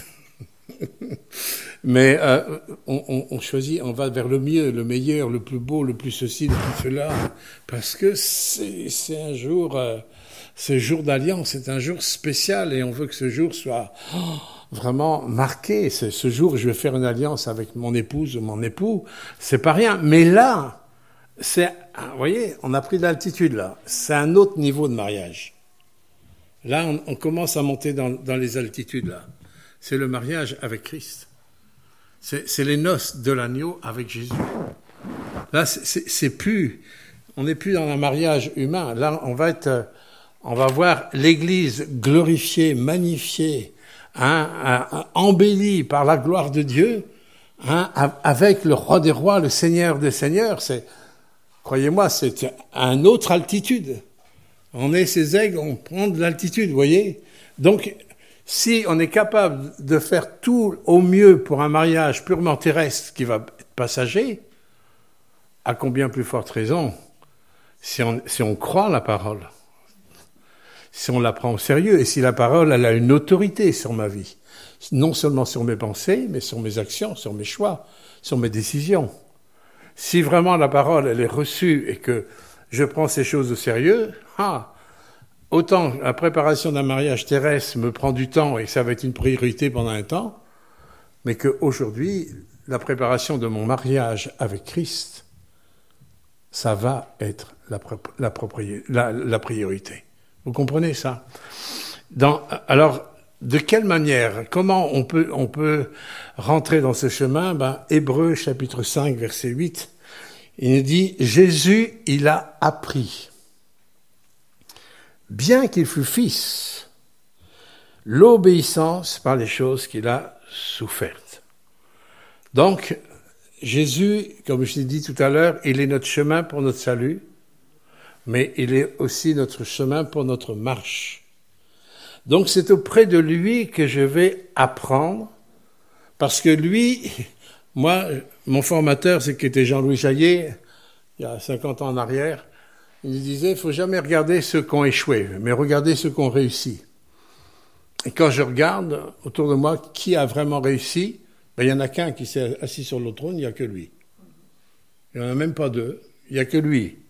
Mais euh, on, on, on choisit, on va vers le mieux, le meilleur, le plus beau, le plus ceci, le plus cela, parce que c'est, c'est un jour, euh, c'est jour d'alliance, c'est un jour spécial et on veut que ce jour soit oh, vraiment marqué. C'est ce jour où je vais faire une alliance avec mon épouse ou mon époux, c'est pas rien. Mais là, c'est, vous voyez, on a pris de l'altitude là. C'est un autre niveau de mariage. Là, on, on commence à monter dans, dans les altitudes là. C'est le mariage avec Christ. C'est, c'est les noces de l'agneau avec Jésus. Là, c'est, c'est, c'est plus, on n'est plus dans un mariage humain. Là, on va être, on va voir l'Église glorifiée, magnifiée, hein, embellie par la gloire de Dieu, hein, avec le roi des rois, le Seigneur des seigneurs. C'est, croyez-moi, c'est à une autre altitude. On est ces aigles, on prend de l'altitude, vous voyez. Donc, si on est capable de faire tout au mieux pour un mariage purement terrestre qui va être passager, à combien plus forte raison si on, si on croit la parole, si on la prend au sérieux et si la parole elle a une autorité sur ma vie, non seulement sur mes pensées, mais sur mes actions, sur mes choix, sur mes décisions. Si vraiment la parole elle est reçue et que je prends ces choses au sérieux, ah, autant la préparation d'un mariage terrestre me prend du temps et ça va être une priorité pendant un temps, mais qu'aujourd'hui, la préparation de mon mariage avec Christ, ça va être la, la, la, la priorité. Vous comprenez ça? Dans, alors, de quelle manière, comment on peut, on peut rentrer dans ce chemin? Ben, Hébreux chapitre cinq, verset huit, il nous dit, Jésus, il a appris, bien qu'il fût fils, l'obéissance par les choses qu'il a souffertes. Donc, Jésus, comme je l'ai dit tout à l'heure, il est notre chemin pour notre salut, mais il est aussi notre chemin pour notre marche. Donc c'est auprès de lui que je vais apprendre, parce que lui, moi, mon formateur, c'est qui était Jean-Louis Jaillet, il y a cinquante ans en arrière, il disait, il ne faut jamais regarder ceux qui ont échoué, mais regarder ceux qui ont réussi. Et quand je regarde autour de moi qui a vraiment réussi, ben, il n'y en a qu'un qui s'est assis sur le trône, il n'y a que lui. Il n'y en a même pas deux, il n'y a que lui.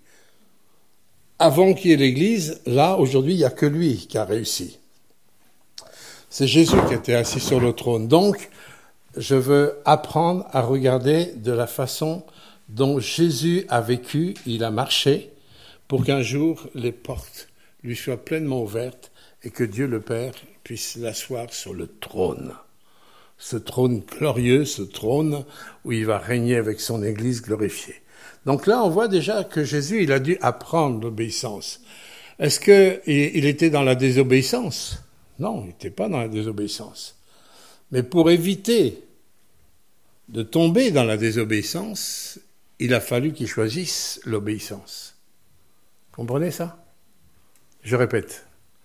Avant qu'il y ait l'Église, là, aujourd'hui, il n'y a que lui qui a réussi. C'est Jésus qui était assis sur le trône. Donc, je veux apprendre à regarder de la façon dont Jésus a vécu, il a marché, pour qu'un jour, les portes lui soient pleinement ouvertes et que Dieu le Père puisse l'asseoir sur le trône. Ce trône glorieux, ce trône où il va régner avec son Église glorifiée. Donc là, on voit déjà que Jésus, il a dû apprendre l'obéissance. Est-ce qu'il il était dans la désobéissance? Non, il n'était pas dans la désobéissance. Mais pour éviter de tomber dans la désobéissance, il a fallu qu'il choisisse l'obéissance. Comprenez ça? Je répète.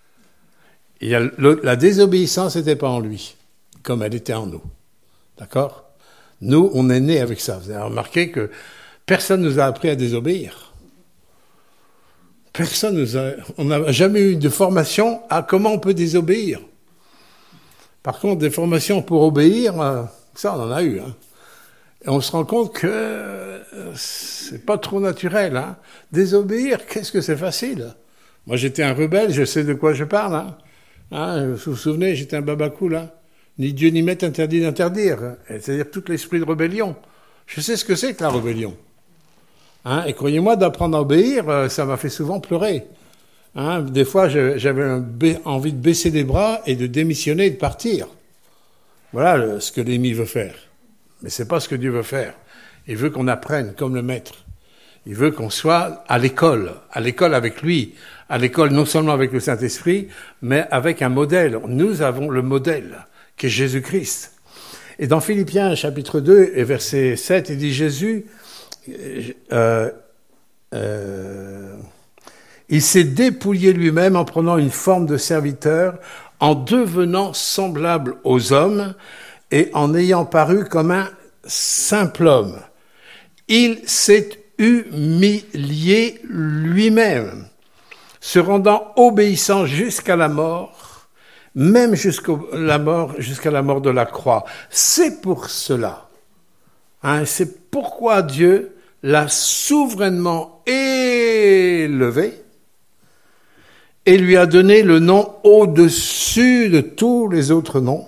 Il y a le, la désobéissance n'était pas en lui, comme elle était en nous. D'accord? Nous, on est nés avec ça. Vous avez remarqué que personne ne nous a appris à désobéir. Personne nous a, on n'a jamais eu de formation à comment on peut désobéir. Par contre, des formations pour obéir, ça, on en a eu. Hein. Et on se rend compte que c'est pas trop naturel. Hein. Désobéir, qu'est-ce que c'est facile. Moi, j'étais un rebelle, je sais de quoi je parle. Hein. Hein, vous vous souvenez, j'étais un babacool. Hein. Ni Dieu ni maître interdit d'interdire. C'est-à-dire tout l'esprit de rébellion. Je sais ce que c'est que la rébellion. Hein, et croyez-moi, d'apprendre à obéir, ça m'a fait souvent pleurer. Hein, des fois, je, j'avais un ba- envie de baisser les bras et de démissionner et de partir. Voilà le, ce que l'ennemi veut faire. Mais c'est pas ce que Dieu veut faire. Il veut qu'on apprenne comme le maître. Il veut qu'on soit à l'école, à l'école avec lui, à l'école non seulement avec le Saint-Esprit, mais avec un modèle. Nous avons le modèle, qui est Jésus-Christ. Et dans Philippiens chapitre deux et verset sept, il dit Jésus, euh, euh, il s'est dépouillé lui-même en prenant une forme de serviteur, en devenant semblable aux hommes et en ayant paru comme un simple homme. Il s'est humilié lui-même, se rendant obéissant jusqu'à la mort, même jusqu'à la mort, jusqu'à la mort de la croix. C'est pour cela, hein, c'est pourquoi Dieu l'a souverainement élevé et lui a donné le nom au-dessus de tous les autres noms,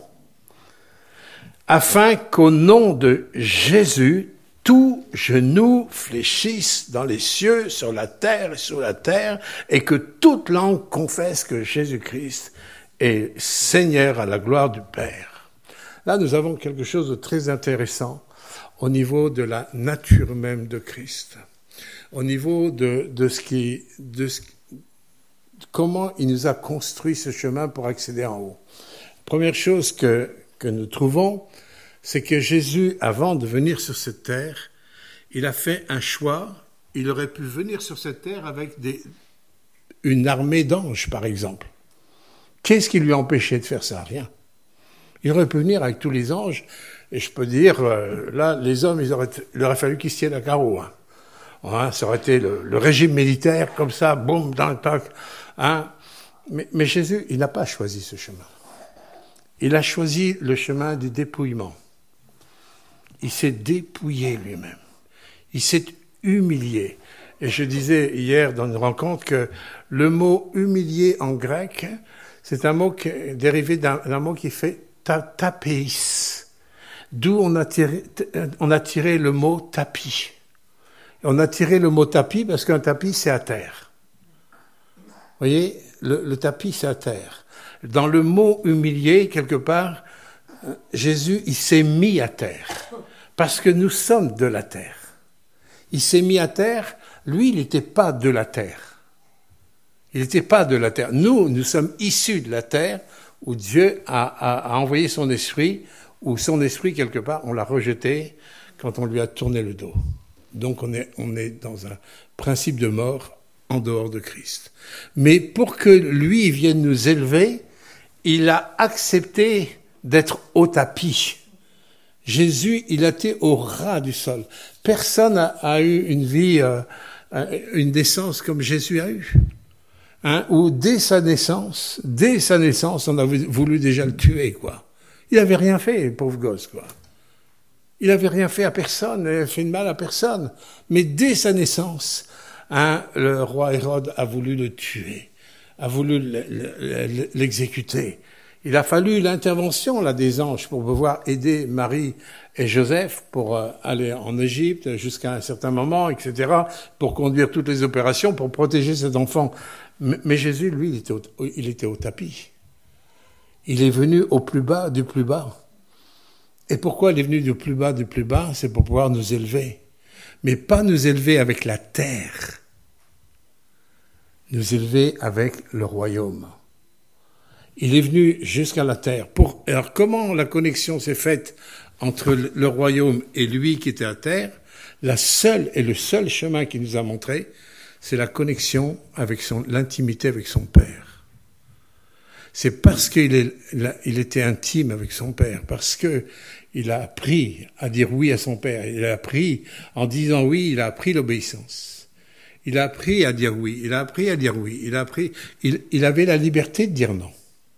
afin qu'au nom de Jésus, tout genou fléchisse dans les cieux, sur la terre et sous la terre, et que toute langue confesse que Jésus-Christ est Seigneur à la gloire du Père. Là, nous avons quelque chose de très intéressant au niveau de la nature même de Christ, au niveau de, de ce qui, de ce, comment il nous a construit ce chemin pour accéder en haut. Première chose que, que nous trouvons, c'est que Jésus, avant de venir sur cette terre, il a fait un choix. Il aurait pu venir sur cette terre avec des, une armée d'anges, par exemple. Qu'est-ce qui lui a empêché de faire ça? Rien. Il aurait pu venir avec tous les anges, et je peux dire, euh, là, les hommes, ils auraient, il aurait fallu qu'ils se tiennent à carreau. Hein. Hein, ça aurait été le, le régime militaire, comme ça, boum, dans le tac. Hein. Mais, mais Jésus, il n'a pas choisi ce chemin. Il a choisi le chemin du dépouillement. Il s'est dépouillé lui-même. Il s'est humilié. Et je disais hier dans une rencontre que le mot humilié en grec, c'est un mot qui est dérivé d'un, d'un mot qui fait ta, tapéis, d'où on a, tiré, on a tiré le mot tapis. On a tiré le mot tapis parce qu'un tapis, c'est à terre. Vous voyez, le, le tapis, c'est à terre. Dans le mot humilié, quelque part, Jésus, il s'est mis à terre. Parce que nous sommes de la terre. Il s'est mis à terre. Lui, il n'était pas de la terre. Il n'était pas de la terre. Nous, nous sommes issus de la terre où Dieu a, a, a envoyé son esprit, où son esprit, quelque part, on l'a rejeté quand on lui a tourné le dos. Donc on est, on est dans un principe de mort en dehors de Christ. Mais pour que lui vienne nous élever, il a accepté d'être au tapis. Jésus, il a été au ras du sol. Personne a, a eu une vie, euh, une naissance comme Jésus a eu. Hein, où dès sa naissance, dès sa naissance, on avait voulu déjà le tuer, quoi. Il avait rien fait, pauvre gosse, quoi. Il avait rien fait à personne, il avait fait de mal à personne. Mais dès sa naissance, hein, le roi Hérode a voulu le tuer, a voulu l'exécuter. Il a fallu l'intervention là des anges pour pouvoir aider Marie et Joseph pour euh, aller en Égypte jusqu'à un certain moment, et cetera, pour conduire toutes les opérations, pour protéger cet enfant. Mais, mais Jésus, lui, il était, au, il était au tapis. Il est venu au plus bas du plus bas. Et pourquoi il est venu du plus bas du plus bas? C'est pour pouvoir nous élever. Mais pas nous élever avec la terre. Nous élever avec le royaume. Il est venu jusqu'à la terre. Pour... Alors comment la connexion s'est faite entre le royaume et lui qui était à terre? La seule et le seul chemin qu'il nous a montré, c'est la connexion avec son, l'intimité avec son Père. C'est parce qu'il est, il était intime avec son Père, parce que il a appris à dire oui à son Père. Il a appris, en disant oui, il a appris l'obéissance. Il a appris à dire oui. Il a appris à dire oui. Il a appris, il, il avait la liberté de dire non.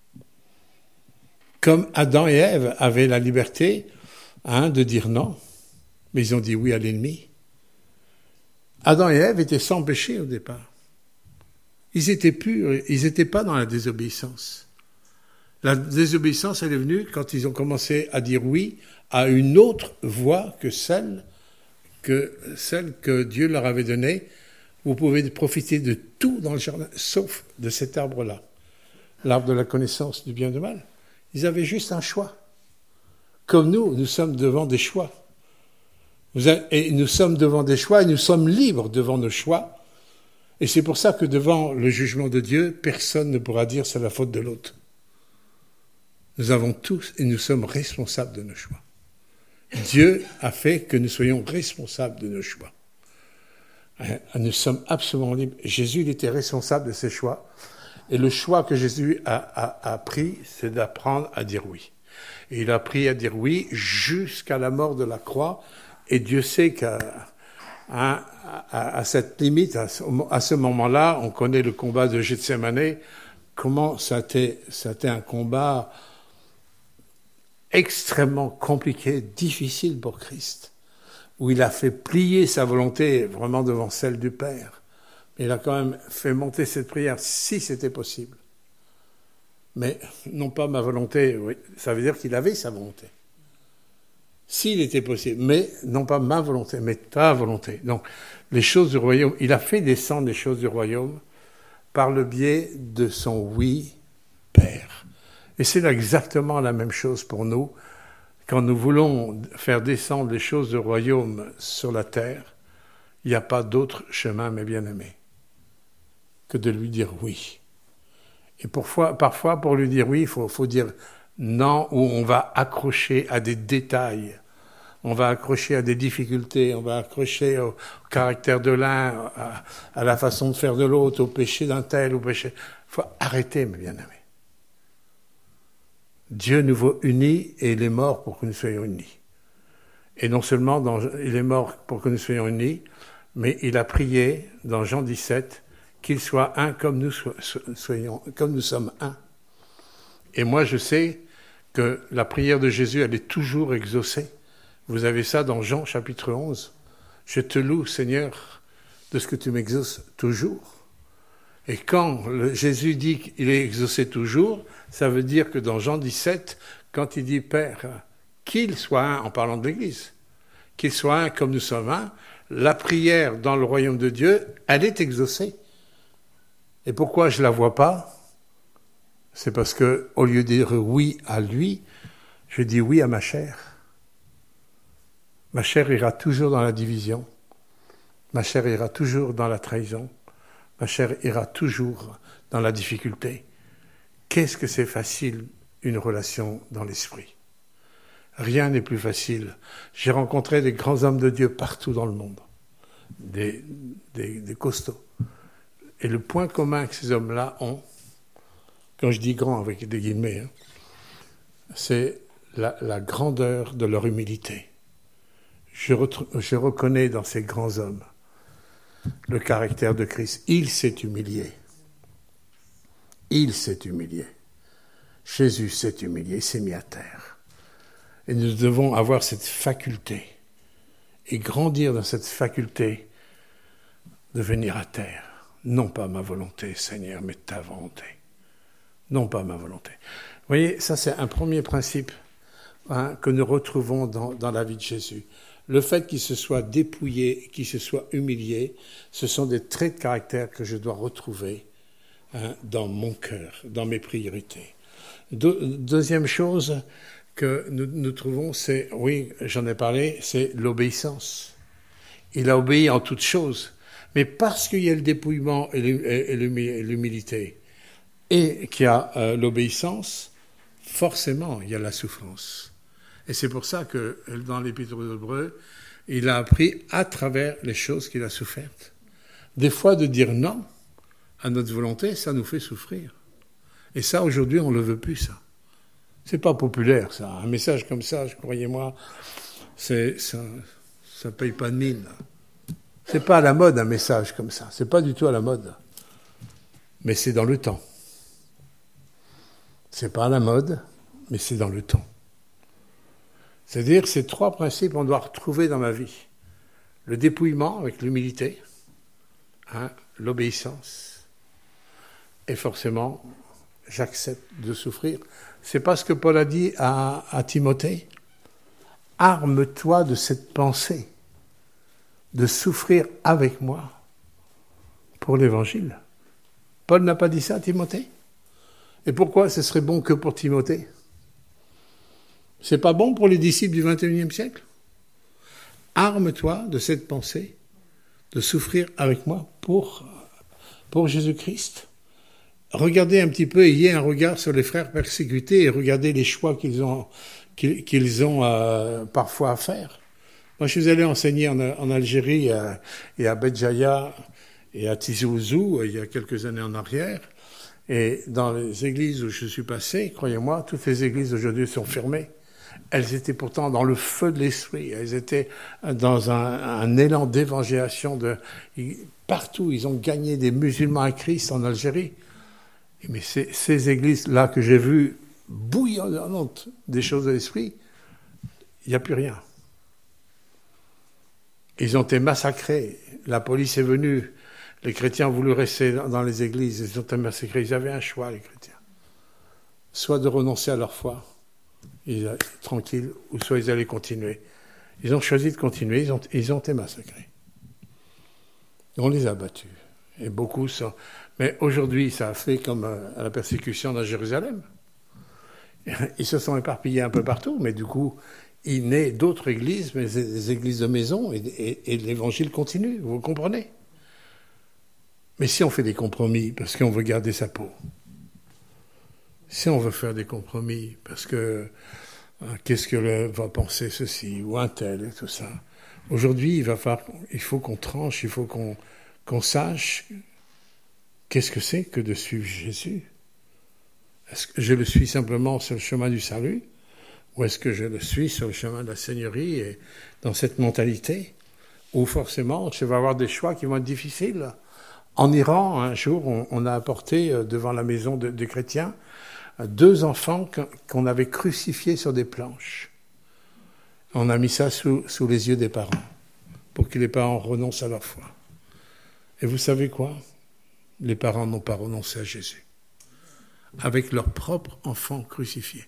Comme Adam et Ève avaient la liberté hein, de dire non, mais ils ont dit oui à l'ennemi. Adam et Ève étaient sans péché au départ. Ils étaient purs, ils n'étaient pas dans la désobéissance. La désobéissance, elle est venue quand ils ont commencé à dire oui à une autre voie que celle que, celle que Dieu leur avait donnée. Vous pouvez profiter de tout dans le jardin, sauf de cet arbre-là, l'arbre de la connaissance du bien et du mal. Ils avaient juste un choix. Comme nous, nous sommes devant des choix. Et nous sommes devant des choix et nous sommes libres devant nos choix. Et c'est pour ça que devant le jugement de Dieu, personne ne pourra dire c'est la faute de l'autre. Nous avons tous et nous sommes responsables de nos choix. Dieu a fait que nous soyons responsables de nos choix. Nous sommes absolument libres. Jésus, il était responsable de ses choix. Et le choix que Jésus a, a, a pris, c'est d'apprendre à dire oui. Et il a appris à dire oui jusqu'à la mort de la croix. Et Dieu sait qu'à à, à, à cette limite, à ce, à ce moment-là, on connaît le combat de Gethsémane, comment ça a été, ça a été un combat extrêmement compliqué, difficile pour Christ, où il a fait plier sa volonté vraiment devant celle du Père. Mais il a quand même fait monter cette prière, si c'était possible. Mais non pas ma volonté, oui, ça veut dire qu'il avait sa volonté. S'il était possible, mais non pas ma volonté, mais ta volonté. Donc, les choses du royaume, il a fait descendre les choses du royaume par le biais de son oui, Père. Et c'est exactement la même chose pour nous. Quand nous voulons faire descendre les choses du royaume sur la terre, il n'y a pas d'autre chemin, mes bien-aimés, que de lui dire oui. Et parfois, parfois pour lui dire oui, il faut, faut dire non, où on va accrocher à des détails, on va accrocher à des difficultés, on va accrocher au, au caractère de l'un, à, à la façon de faire de l'autre, au péché d'un tel, au péché... Il faut arrêter, mes bien-aimés. Dieu nous veut unis et il est mort pour que nous soyons unis. Et non seulement dans, il est mort pour que nous soyons unis, mais il a prié dans Jean dix-sept qu'il soit un comme nous, soyons, comme nous sommes un. Et moi, je sais que la prière de Jésus, elle est toujours exaucée. Vous avez ça dans Jean chapitre onze. Je te loue, Seigneur, de ce que tu m'exauces toujours. Et quand le, Jésus dit qu'il est exaucé toujours, ça veut dire que dans Jean dix-sept, quand il dit « Père, qu'il soit un », en parlant de l'Église, qu'il soit un comme nous sommes un, la prière dans le royaume de Dieu, elle est exaucée. Et pourquoi je ne la vois pas? C'est parce que, au lieu de dire oui à lui, je dis oui à ma chair. Ma chair ira toujours dans la division. Ma chair ira toujours dans la trahison. Ma chair ira toujours dans la difficulté. Qu'est-ce que c'est facile, une relation dans l'esprit? Rien n'est plus facile. J'ai rencontré des grands hommes de Dieu partout dans le monde, des, des, des costauds. Et le point commun que ces hommes-là ont, quand je dis grand avec des guillemets, hein, c'est la, la grandeur de leur humilité. Je, retr- je reconnais dans ces grands hommes le caractère de Christ. Il s'est humilié. Il s'est humilié. Jésus s'est humilié, il s'est mis à terre. Et nous devons avoir cette faculté et grandir dans cette faculté de venir à terre. Non pas ma volonté, Seigneur, mais ta volonté. Non pas ma volonté. Vous voyez, ça c'est un premier principe hein, que nous retrouvons dans, dans la vie de Jésus. Le fait qu'il se soit dépouillé, qu'il se soit humilié, ce sont des traits de caractère que je dois retrouver hein, dans mon cœur, dans mes priorités. De, deuxième chose que nous, nous trouvons, c'est, oui, j'en ai parlé, c'est l'obéissance. Il a obéi en toutes choses, mais parce qu'il y a le dépouillement et l'humilité, et qu'il y a euh, l'obéissance, forcément, il y a la souffrance. Et c'est pour ça que, dans l'Épître aux Hébreux, il a appris à travers les choses qu'il a souffertes. Des fois, de dire non à notre volonté, ça nous fait souffrir. Et ça, aujourd'hui, on ne le veut plus, ça. C'est pas populaire, ça. Un message comme ça, croyez-moi, c'est, ça ne paye pas de mine. C'est pas à la mode, un message comme ça. C'est pas du tout à la mode. Mais c'est dans le temps. C'est pas à la mode, mais c'est dans le temps. C'est-à-dire, ces trois principes, on doit retrouver dans ma vie. Le dépouillement avec l'humilité, hein, l'obéissance, et forcément, j'accepte de souffrir. C'est pas ce que Paul a dit à, à Timothée. Arme-toi de cette pensée, de souffrir avec moi pour l'évangile. Paul n'a pas dit ça à Timothée. Et pourquoi ce serait bon que pour Timothée? C'est pas bon pour les disciples du vingt et unième siècle? Arme-toi de cette pensée, de souffrir avec moi pour, pour Jésus-Christ. Regardez un petit peu, ayez un regard sur les frères persécutés et regardez les choix qu'ils ont, qu'ils, qu'ils ont euh, parfois à faire. Moi, je suis allé enseigner en, en Algérie euh, et à Béjaïa et à Tizi Ouzou il y a quelques années en arrière. Et dans les églises où je suis passé, croyez-moi, toutes les églises aujourd'hui sont fermées. Elles étaient pourtant dans le feu de l'esprit. Elles étaient dans un, un élan d'évangélisation. De, partout, ils ont gagné des musulmans à Christ en Algérie. Mais ces, ces églises-là que j'ai vues bouillonnantes des choses de l'esprit, il n'y a plus rien. Ils ont été massacrés. La police est venue. Les chrétiens ont voulu rester dans les églises. Ils ont été massacrés. Ils avaient un choix, les chrétiens. Soit de renoncer à leur foi, ils allaient tranquilles, ou soit ils allaient continuer. Ils ont choisi de continuer. Ils ont, ils ont été massacrés. On les a battus. Et beaucoup sont... Mais aujourd'hui, ça a fait comme à la persécution dans Jérusalem. Ils se sont éparpillés un peu partout, mais du coup, il naît d'autres églises, mais des églises de maison, et, et, et l'évangile continue, vous comprenez? Mais si on fait des compromis, parce qu'on veut garder sa peau, si on veut faire des compromis, parce que hein, qu'est-ce que le, va penser ceci, ou un tel, et tout ça. Aujourd'hui, il va falloir, il faut qu'on tranche, il faut qu'on, qu'on sache qu'est-ce que c'est que de suivre Jésus. Est-ce que je le suis simplement sur le chemin du salut, ou est-ce que je le suis sur le chemin de la Seigneurie et dans cette mentalité, où forcément, je vais avoir des choix qui vont être difficiles. En Iran, un jour, on, on a apporté devant la maison de, des chrétiens deux enfants qu'on avait crucifiés sur des planches. On a mis ça sous, sous les yeux des parents, pour que les parents renoncent à leur foi. Et vous savez quoi? Les parents n'ont pas renoncé à Jésus, avec leur propre enfant crucifié.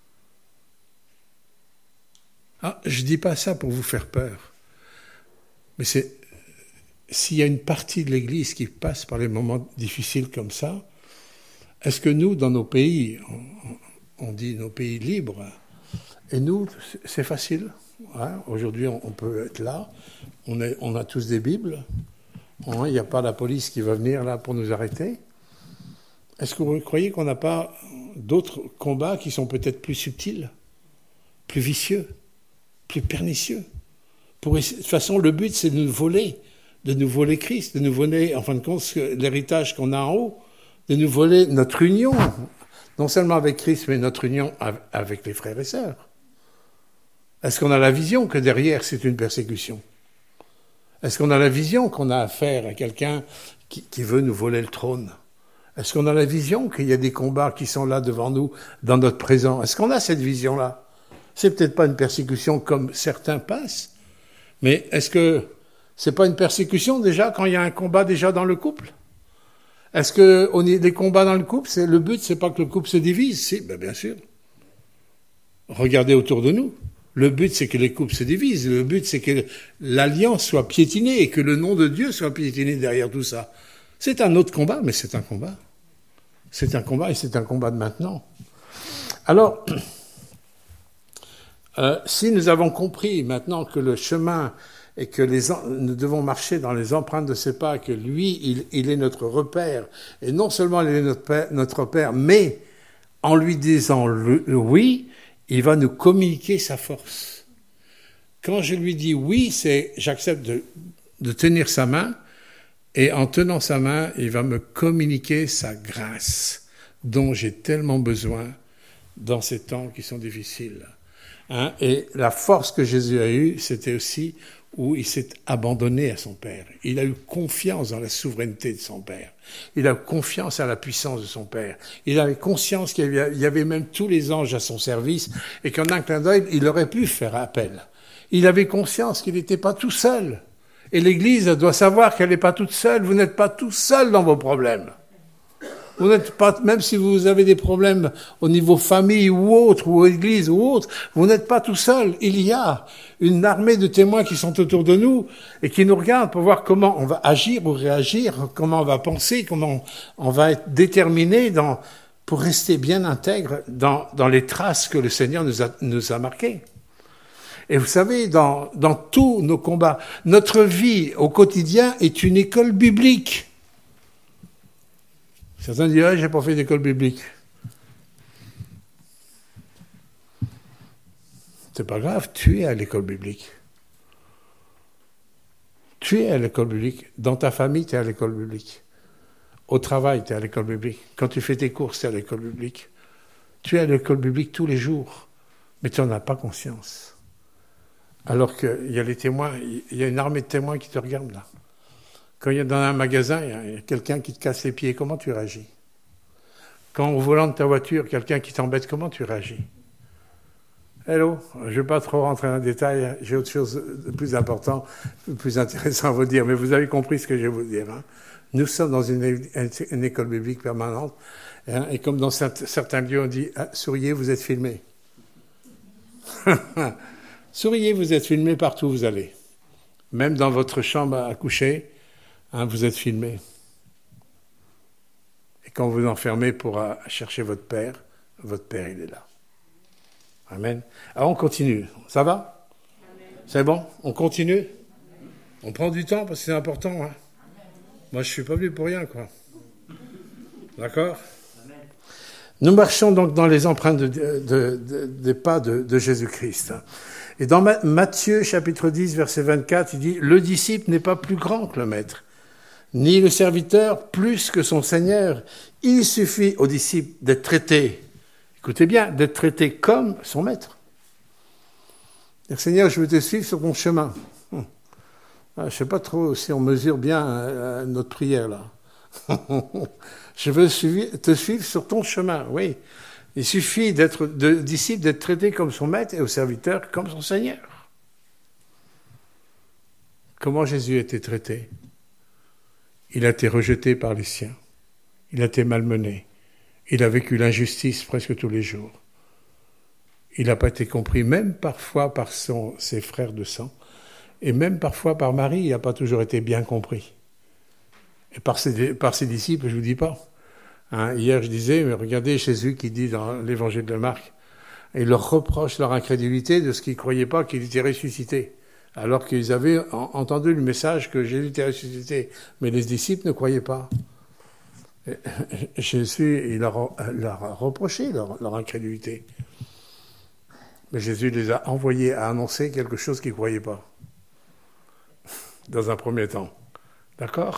Ah, je ne dis pas ça pour vous faire peur. Mais c'est, s'il y a une partie de l'Église qui passe par les moments difficiles comme ça, est-ce que nous, dans nos pays, on, on dit nos pays libres, et nous, c'est facile. Hein? Aujourd'hui, on, on peut être là, on, est, on a tous des Bibles, il n'y a pas la police qui va venir là pour nous arrêter. Est-ce que vous croyez qu'on n'a pas d'autres combats qui sont peut-être plus subtils, plus vicieux, plus pernicieux? Pour, de toute façon, le but, c'est de nous voler, de nous voler Christ, de nous voler, en fin de compte, l'héritage qu'on a en haut, de nous voler notre union, non seulement avec Christ, mais notre union avec les frères et sœurs. Est-ce qu'on a la vision que derrière, c'est une persécution? Est-ce qu'on a la vision qu'on a affaire à quelqu'un qui, qui veut nous voler le trône? Est-ce qu'on a la vision qu'il y a des combats qui sont là devant nous, dans notre présent? Est-ce qu'on a cette vision-là? C'est peut-être pas une persécution comme certains passent, mais est-ce que c'est pas une persécution déjà quand il y a un combat déjà dans le couple? Est-ce que on est des combats dans le couple, c'est le but, c'est pas que le couple se divise? Si, ben bien sûr. Regardez autour de nous. Le but, c'est que les couples se divisent. Le but, c'est que l'alliance soit piétinée et que le nom de Dieu soit piétiné derrière tout ça. C'est un autre combat, mais c'est un combat. C'est un combat et c'est un combat de maintenant. Alors, euh, si nous avons compris maintenant que le chemin et que les, nous devons marcher dans les empreintes de ses pas, que lui, il, il est notre repère, et non seulement il est notre, père, notre repère, mais en lui disant le, le oui, il va nous communiquer sa force. Quand je lui dis oui, c'est j'accepte de, de tenir sa main, et en tenant sa main, il va me communiquer sa grâce, dont j'ai tellement besoin dans ces temps qui sont difficiles. Hein? Et la force que Jésus a eue, c'était aussi où il s'est abandonné à son Père. Il a eu confiance dans la souveraineté de son Père. Il a eu confiance à la puissance de son Père. Il avait conscience qu'il y avait, il y avait même tous les anges à son service et qu'en un clin d'œil, il aurait pu faire appel. Il avait conscience qu'il n'était pas tout seul. Et l'Église doit savoir qu'elle n'est pas toute seule. Vous n'êtes pas tout seul dans vos problèmes. Vous n'êtes pas, même si vous avez des problèmes au niveau famille ou autre, ou église ou autre, vous n'êtes pas tout seul. Il y a une armée de témoins qui sont autour de nous et qui nous regardent pour voir comment on va agir ou réagir, comment on va penser, comment on va être déterminé dans, pour rester bien intègre dans, dans les traces que le Seigneur nous a, nous a marquées. Et vous savez, dans, dans tous nos combats, notre vie au quotidien est une école biblique. Certains diraient, j'ai pas fait d'école biblique. C'est pas grave, tu es à l'école biblique. Tu es à l'école biblique. Dans ta famille, tu es à l'école biblique. Au travail, tu es à l'école biblique. Quand tu fais tes courses, tu es à l'école biblique. Tu es à l'école biblique tous les jours, mais tu n'en as pas conscience. Alors qu'il y a les témoins, il y a une armée de témoins qui te regardent là. Quand il y a dans un magasin, il y a quelqu'un qui te casse les pieds, comment tu réagis? Quand au volant de ta voiture, quelqu'un qui t'embête, comment tu réagis? Hello, je ne vais pas trop rentrer dans le détail, j'ai autre chose de plus important, de plus intéressant à vous dire, mais vous avez compris ce que je vais vous dire. Hein. Nous sommes dans une, une école biblique permanente, hein, et comme dans certains lieux, on dit ah, « souriez, vous êtes filmés ». Souriez, vous êtes filmés partout où vous allez. Même dans votre chambre à coucher, hein, vous êtes filmés. Et quand vous enfermez pour euh, chercher votre Père, votre Père, il est là. Amen. Alors on continue. Ça va? Amen. C'est bon? On continue? Amen. On prend du temps parce que c'est important. Hein? Moi, je ne suis pas venu pour rien, quoi. D'accord? Amen. Nous marchons donc dans les empreintes de, de, de, des pas de, de Jésus-Christ. Et dans Matthieu, chapitre dix, verset vingt-quatre, il dit « Le disciple n'est pas plus grand que le maître, ni le serviteur plus que son Seigneur. Il suffit au disciple d'être traité, écoutez bien, d'être traité comme son maître. Seigneur, je veux te suivre sur ton chemin. Hum. Ah, je ne sais pas trop si on mesure bien euh, notre prière là. Je veux suivre, te suivre sur ton chemin, oui. Il suffit d'être de disciple, d'être traité comme son maître et au serviteur comme son Seigneur. Comment Jésus a été traité? Il a été rejeté par les siens. Il a été malmené. Il a vécu l'injustice presque tous les jours. Il n'a pas été compris, même parfois par son, ses frères de sang. Et même parfois par Marie, il n'a pas toujours été bien compris. Et par ses, par ses disciples, je ne vous dis pas. Hein, hier, je disais, mais regardez Jésus qui dit dans l'évangile de Marc, il leur reproche leur incrédulité de ce qu'ils ne croyaient pas qu'il était ressuscité. Alors qu'ils avaient entendu le message que Jésus était ressuscité. Mais les disciples ne croyaient pas. Et Jésus, il leur a, leur a reproché leur, leur incrédulité. Mais Jésus les a envoyés à annoncer quelque chose qu'ils ne croyaient pas. Dans un premier temps. D'accord ?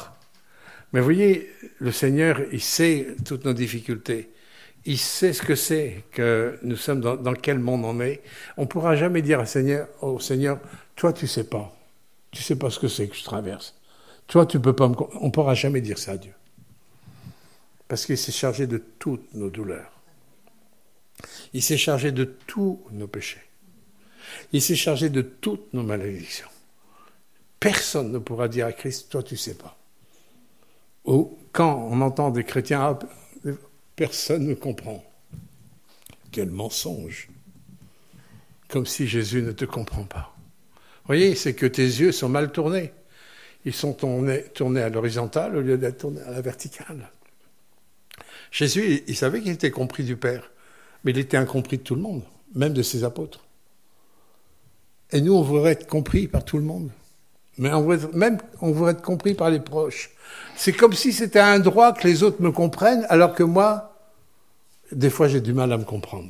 Mais vous voyez, le Seigneur, il sait toutes nos difficultés. Il sait ce que c'est que nous sommes dans, dans quel monde on est. On ne pourra jamais dire au Seigneur, au Seigneur, toi tu ne sais pas. Tu ne sais pas ce que c'est que je traverse. Toi tu ne peux pas me... On ne pourra jamais dire ça à Dieu. Parce qu'il s'est chargé de toutes nos douleurs. Il s'est chargé de tous nos péchés. Il s'est chargé de toutes nos malédictions. Personne ne pourra dire à Christ, toi tu ne sais pas. Ou quand on entend des chrétiens, ah, personne ne comprend. Quel mensonge. Comme si Jésus ne te comprend pas. Vous voyez, c'est que tes yeux sont mal tournés. Ils sont tournés, tournés à l'horizontale au lieu d'être tournés à la verticale. Jésus, il savait qu'il était compris du Père, mais il était incompris de tout le monde, même de ses apôtres. Et nous, on voudrait être compris par tout le monde. Mais on voudrait, même on voudrait être compris par les proches. C'est comme si c'était un droit que les autres me comprennent, alors que moi, des fois, j'ai du mal à me comprendre.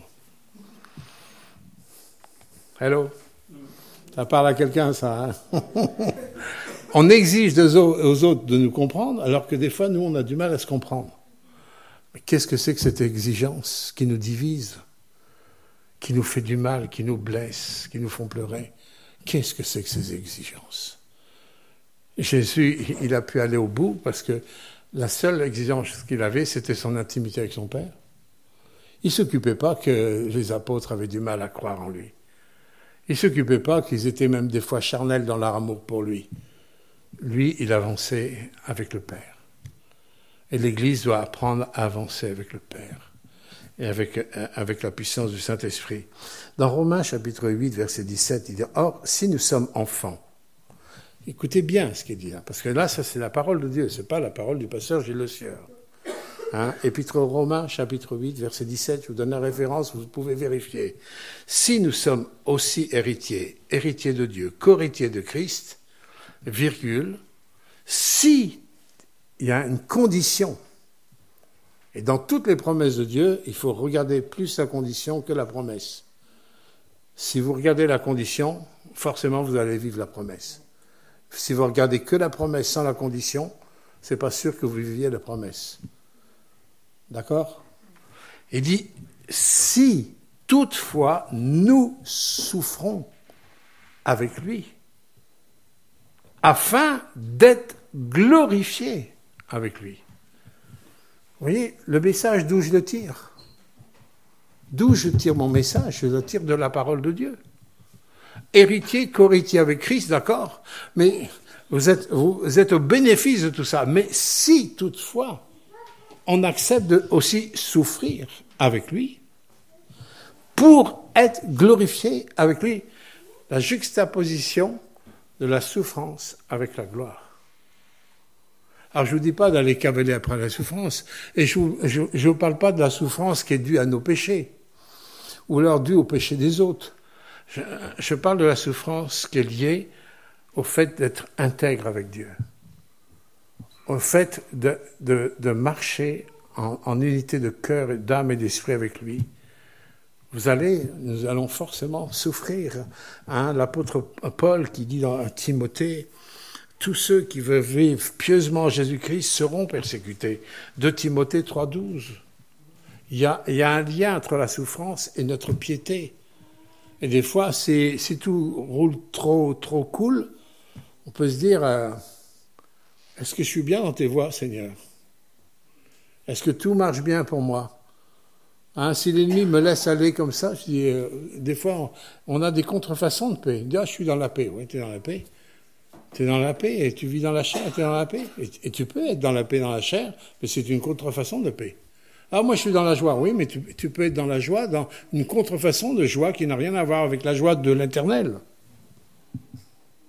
Hello? Ça parle à quelqu'un, ça. Hein? On exige aux autres de nous comprendre, alors que des fois, nous, on a du mal à se comprendre. Mais qu'est-ce que c'est que cette exigence qui nous divise, qui nous fait du mal, qui nous blesse, qui nous font pleurer? Qu'est-ce que c'est que ces exigences? Jésus, il a pu aller au bout parce que la seule exigence qu'il avait, c'était son intimité avec son Père. Il ne s'occupait pas que les apôtres avaient du mal à croire en lui. Il ne s'occupait pas qu'ils étaient même des fois charnels dans leur amour pour lui. Lui, il avançait avec le Père. Et l'Église doit apprendre à avancer avec le Père et avec, avec la puissance du Saint-Esprit. Dans Romains chapitre huit, verset dix-sept, il dit « Or, si nous sommes enfants », écoutez bien ce qu'il dit là, parce que là, ça c'est la parole de Dieu, ce n'est pas la parole du pasteur Gilles Le Sieur. Hein, Épître aux Romains, chapitre huit, verset dix-sept, je vous donne la référence, vous pouvez vérifier. Si nous sommes aussi héritiers, héritiers de Dieu, qu'héritiers de Christ, virgule, si il y a une condition, et dans toutes les promesses de Dieu, il faut regarder plus la condition que la promesse. Si vous regardez la condition, forcément vous allez vivre la promesse. Si vous regardez que la promesse sans la condition, c'est pas sûr que vous viviez la promesse. D'accord ? Il dit, si toutefois nous souffrons avec lui, afin d'être glorifiés avec lui. Vous voyez, le message d'où je le tire ? D'où je tire mon message ? Je le tire de la parole de Dieu. Héritier, co-héritier avec Christ, d'accord, mais vous êtes, vous êtes au bénéfice de tout ça. Mais si, toutefois, on accepte de aussi souffrir avec lui, pour être glorifié avec lui, la juxtaposition de la souffrance avec la gloire. Alors, je ne vous dis pas d'aller cavaler après la souffrance, et je ne vous parle pas de la souffrance qui est due à nos péchés, ou alors due au péché des autres. Je, je parle de la souffrance qui est liée au fait d'être intègre avec Dieu, au fait de, de, de marcher en, en unité de cœur, d'âme et d'esprit avec lui. Vous allez, nous allons forcément souffrir. Hein, l'apôtre Paul qui dit dans Timothée, tous ceux qui veulent vivre pieusement Jésus-Christ seront persécutés. De Timothée trois douze. Il y a, il y a un lien entre la souffrance et notre piété. Et des fois, si, si tout roule trop, trop cool, on peut se dire, euh, est-ce que je suis bien dans tes voies, Seigneur ? Est-ce que tout marche bien pour moi ? Hein, si l'ennemi me laisse aller comme ça, je dis, euh, des fois, on, on a des contrefaçons de paix. On dit, ah, je suis dans la paix. Oui, tu es dans la paix. Tu es dans la paix et tu vis dans la chair et tu es dans la paix. Et, et tu peux être dans la paix, dans la chair, mais c'est une contrefaçon de paix. Ah, moi, je suis dans la joie. Oui, mais tu, tu peux être dans la joie, dans une contrefaçon de joie qui n'a rien à voir avec la joie de l'éternel.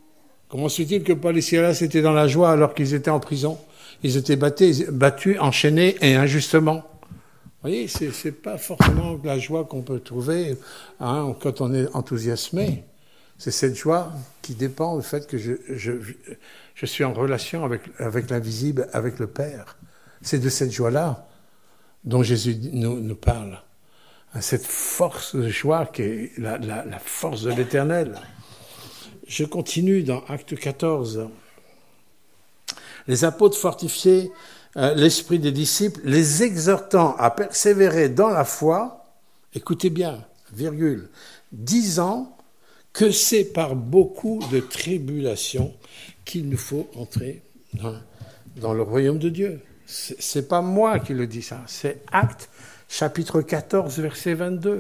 Comment se fait-il que Paul et Silas étaient dans la joie alors qu'ils étaient en prison? Ils étaient battus, battus, enchaînés et injustement. Vous voyez, c'est, c'est pas forcément la joie qu'on peut trouver hein, quand on est enthousiasmé. C'est cette joie qui dépend du fait que je, je, je suis en relation avec, avec l'invisible, avec le Père. C'est de cette joie-là dont Jésus nous, nous parle. Cette force de joie qui est la, la, la force de l'Éternel. Je continue dans Acte quatorze. Les apôtres fortifiaient euh, l'esprit des disciples, les exhortant à persévérer dans la foi, écoutez bien, virgule, disant que c'est par beaucoup de tribulations qu'il nous faut entrer dans, dans le royaume de Dieu. C'est, c'est pas moi qui le dis ça, c'est Acte chapitre quatorze, verset vingt-deux.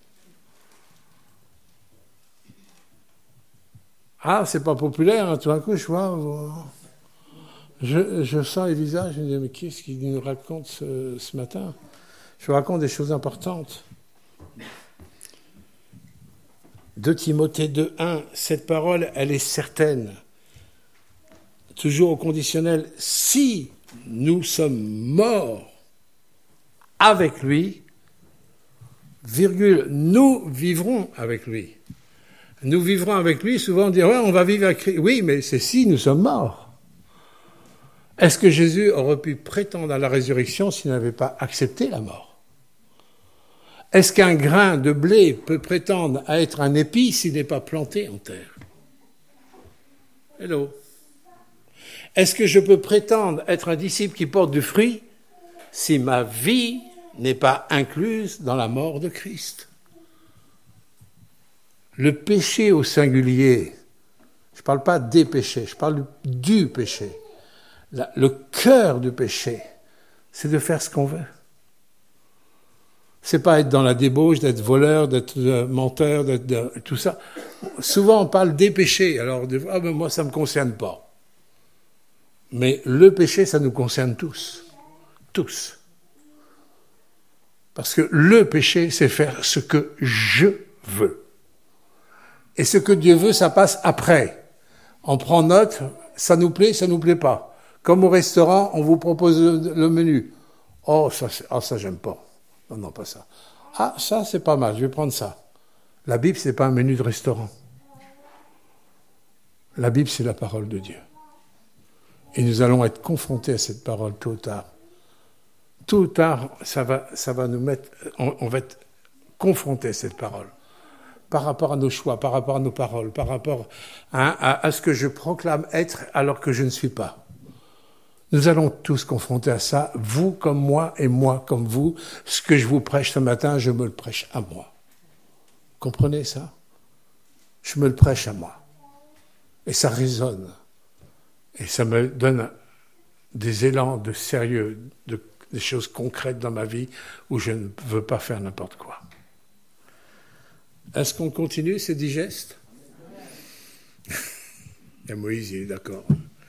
Ah, c'est pas populaire, hein, tout d'un coup, je vois... Je, je sens Elisa, je me dis, mais qu'est-ce qu'il nous raconte ce, ce matin? Je vous raconte des choses importantes. deux Timothée deux, un, cette parole, elle est certaine. Toujours au conditionnel, si nous sommes morts avec lui, virgule, nous vivrons avec lui. Nous vivrons avec lui, souvent on dit, ouais, on va vivre avec Christ. Oui, mais c'est si nous sommes morts. Est-ce que Jésus aurait pu prétendre à la résurrection s'il n'avait pas accepté la mort? Est-ce qu'un grain de blé peut prétendre à être un épi s'il n'est pas planté en terre? Hello. Est-ce que je peux prétendre être un disciple qui porte du fruit si ma vie n'est pas incluse dans la mort de Christ? Le péché au singulier, je ne parle pas des péchés, je parle du péché. La, le cœur du péché, c'est de faire ce qu'on veut. C'est pas être dans la débauche, d'être voleur, d'être euh, menteur, d'être de, tout ça. Souvent, on parle des péchés. Alors, de, ah ben moi, ça me concerne pas. Mais le péché, ça nous concerne tous. Tous. Parce que le péché, c'est faire ce que je veux. Et ce que Dieu veut, ça passe après. On prend note, ça nous plaît, ça nous plaît pas. Comme au restaurant, on vous propose le, le menu. Oh, ça, c'est, oh, ça, j'aime pas. Non, non, pas ça. Ah, ça, c'est pas mal, je vais prendre ça. La Bible, c'est pas un menu de restaurant. La Bible, c'est la parole de Dieu. Et nous allons être confrontés à cette parole tôt ou tard. Tôt ou tard, ça va, ça va nous mettre, on, on va être confrontés à cette parole. Par rapport à nos choix, par rapport à nos paroles, par rapport hein, à, à ce que je proclame être alors que je ne suis pas. Nous allons tous confronter à ça, vous comme moi et moi comme vous. Ce que je vous prêche ce matin, je me le prêche à moi. Comprenez ça? Je me le prêche à moi. Et ça résonne. Et ça me donne des élans de sérieux, de, des choses concrètes dans ma vie où je ne veux pas faire n'importe quoi. Est-ce qu'on continue, c'est digeste? Et Moïse, il est d'accord.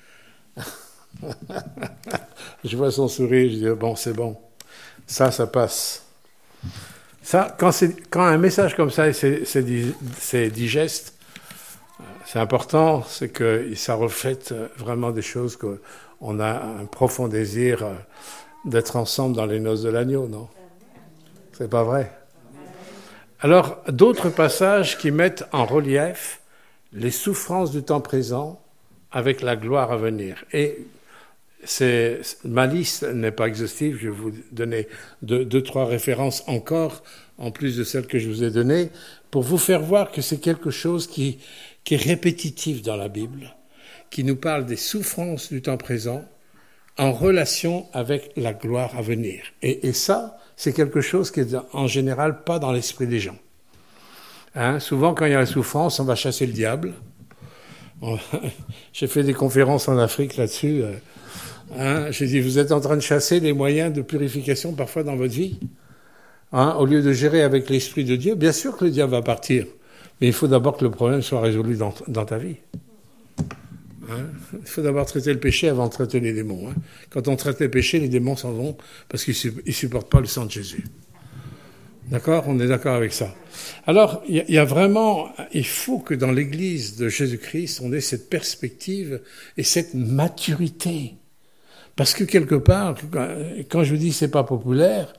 Je vois son sourire, je dis, bon, c'est bon. Ça, ça passe. Ça, quand, c'est, quand un message comme ça, c'est, c'est, c'est digeste, c'est important, c'est que ça reflète vraiment des choses qu'on a un profond désir d'être ensemble dans les noces de l'agneau, non? C'est pas vrai? Alors, d'autres passages qui mettent en relief les souffrances du temps présent avec la gloire à venir. Et c'est, ma liste n'est pas exhaustive, je vais vous donner deux, deux, trois références encore, en plus de celles que je vous ai données, pour vous faire voir que c'est quelque chose qui, qui est répétitif dans la Bible, qui nous parle des souffrances du temps présent en relation avec la gloire à venir. Et, et ça, c'est quelque chose qui est en général pas dans l'esprit des gens. Hein, souvent, quand il y a la souffrance, on va chasser le diable. On... J'ai fait des conférences en Afrique là-dessus. Hein, j'ai dit, vous êtes en train de chasser les moyens de purification parfois dans votre vie. Hein, au lieu de gérer avec l'Esprit de Dieu, bien sûr que le diable va partir. Mais il faut d'abord que le problème soit résolu dans, dans ta vie. Hein, il faut d'abord traiter le péché avant de traiter les démons. Hein. Quand on traite les péchés, les démons s'en vont parce qu'ils ne supportent pas le sang de Jésus. D'accord? On est d'accord avec ça. Alors, il y, y a vraiment, il faut que dans l'Église de Jésus-Christ, on ait cette perspective et cette maturité. Parce que quelque part, quand je vous dis c'est pas populaire,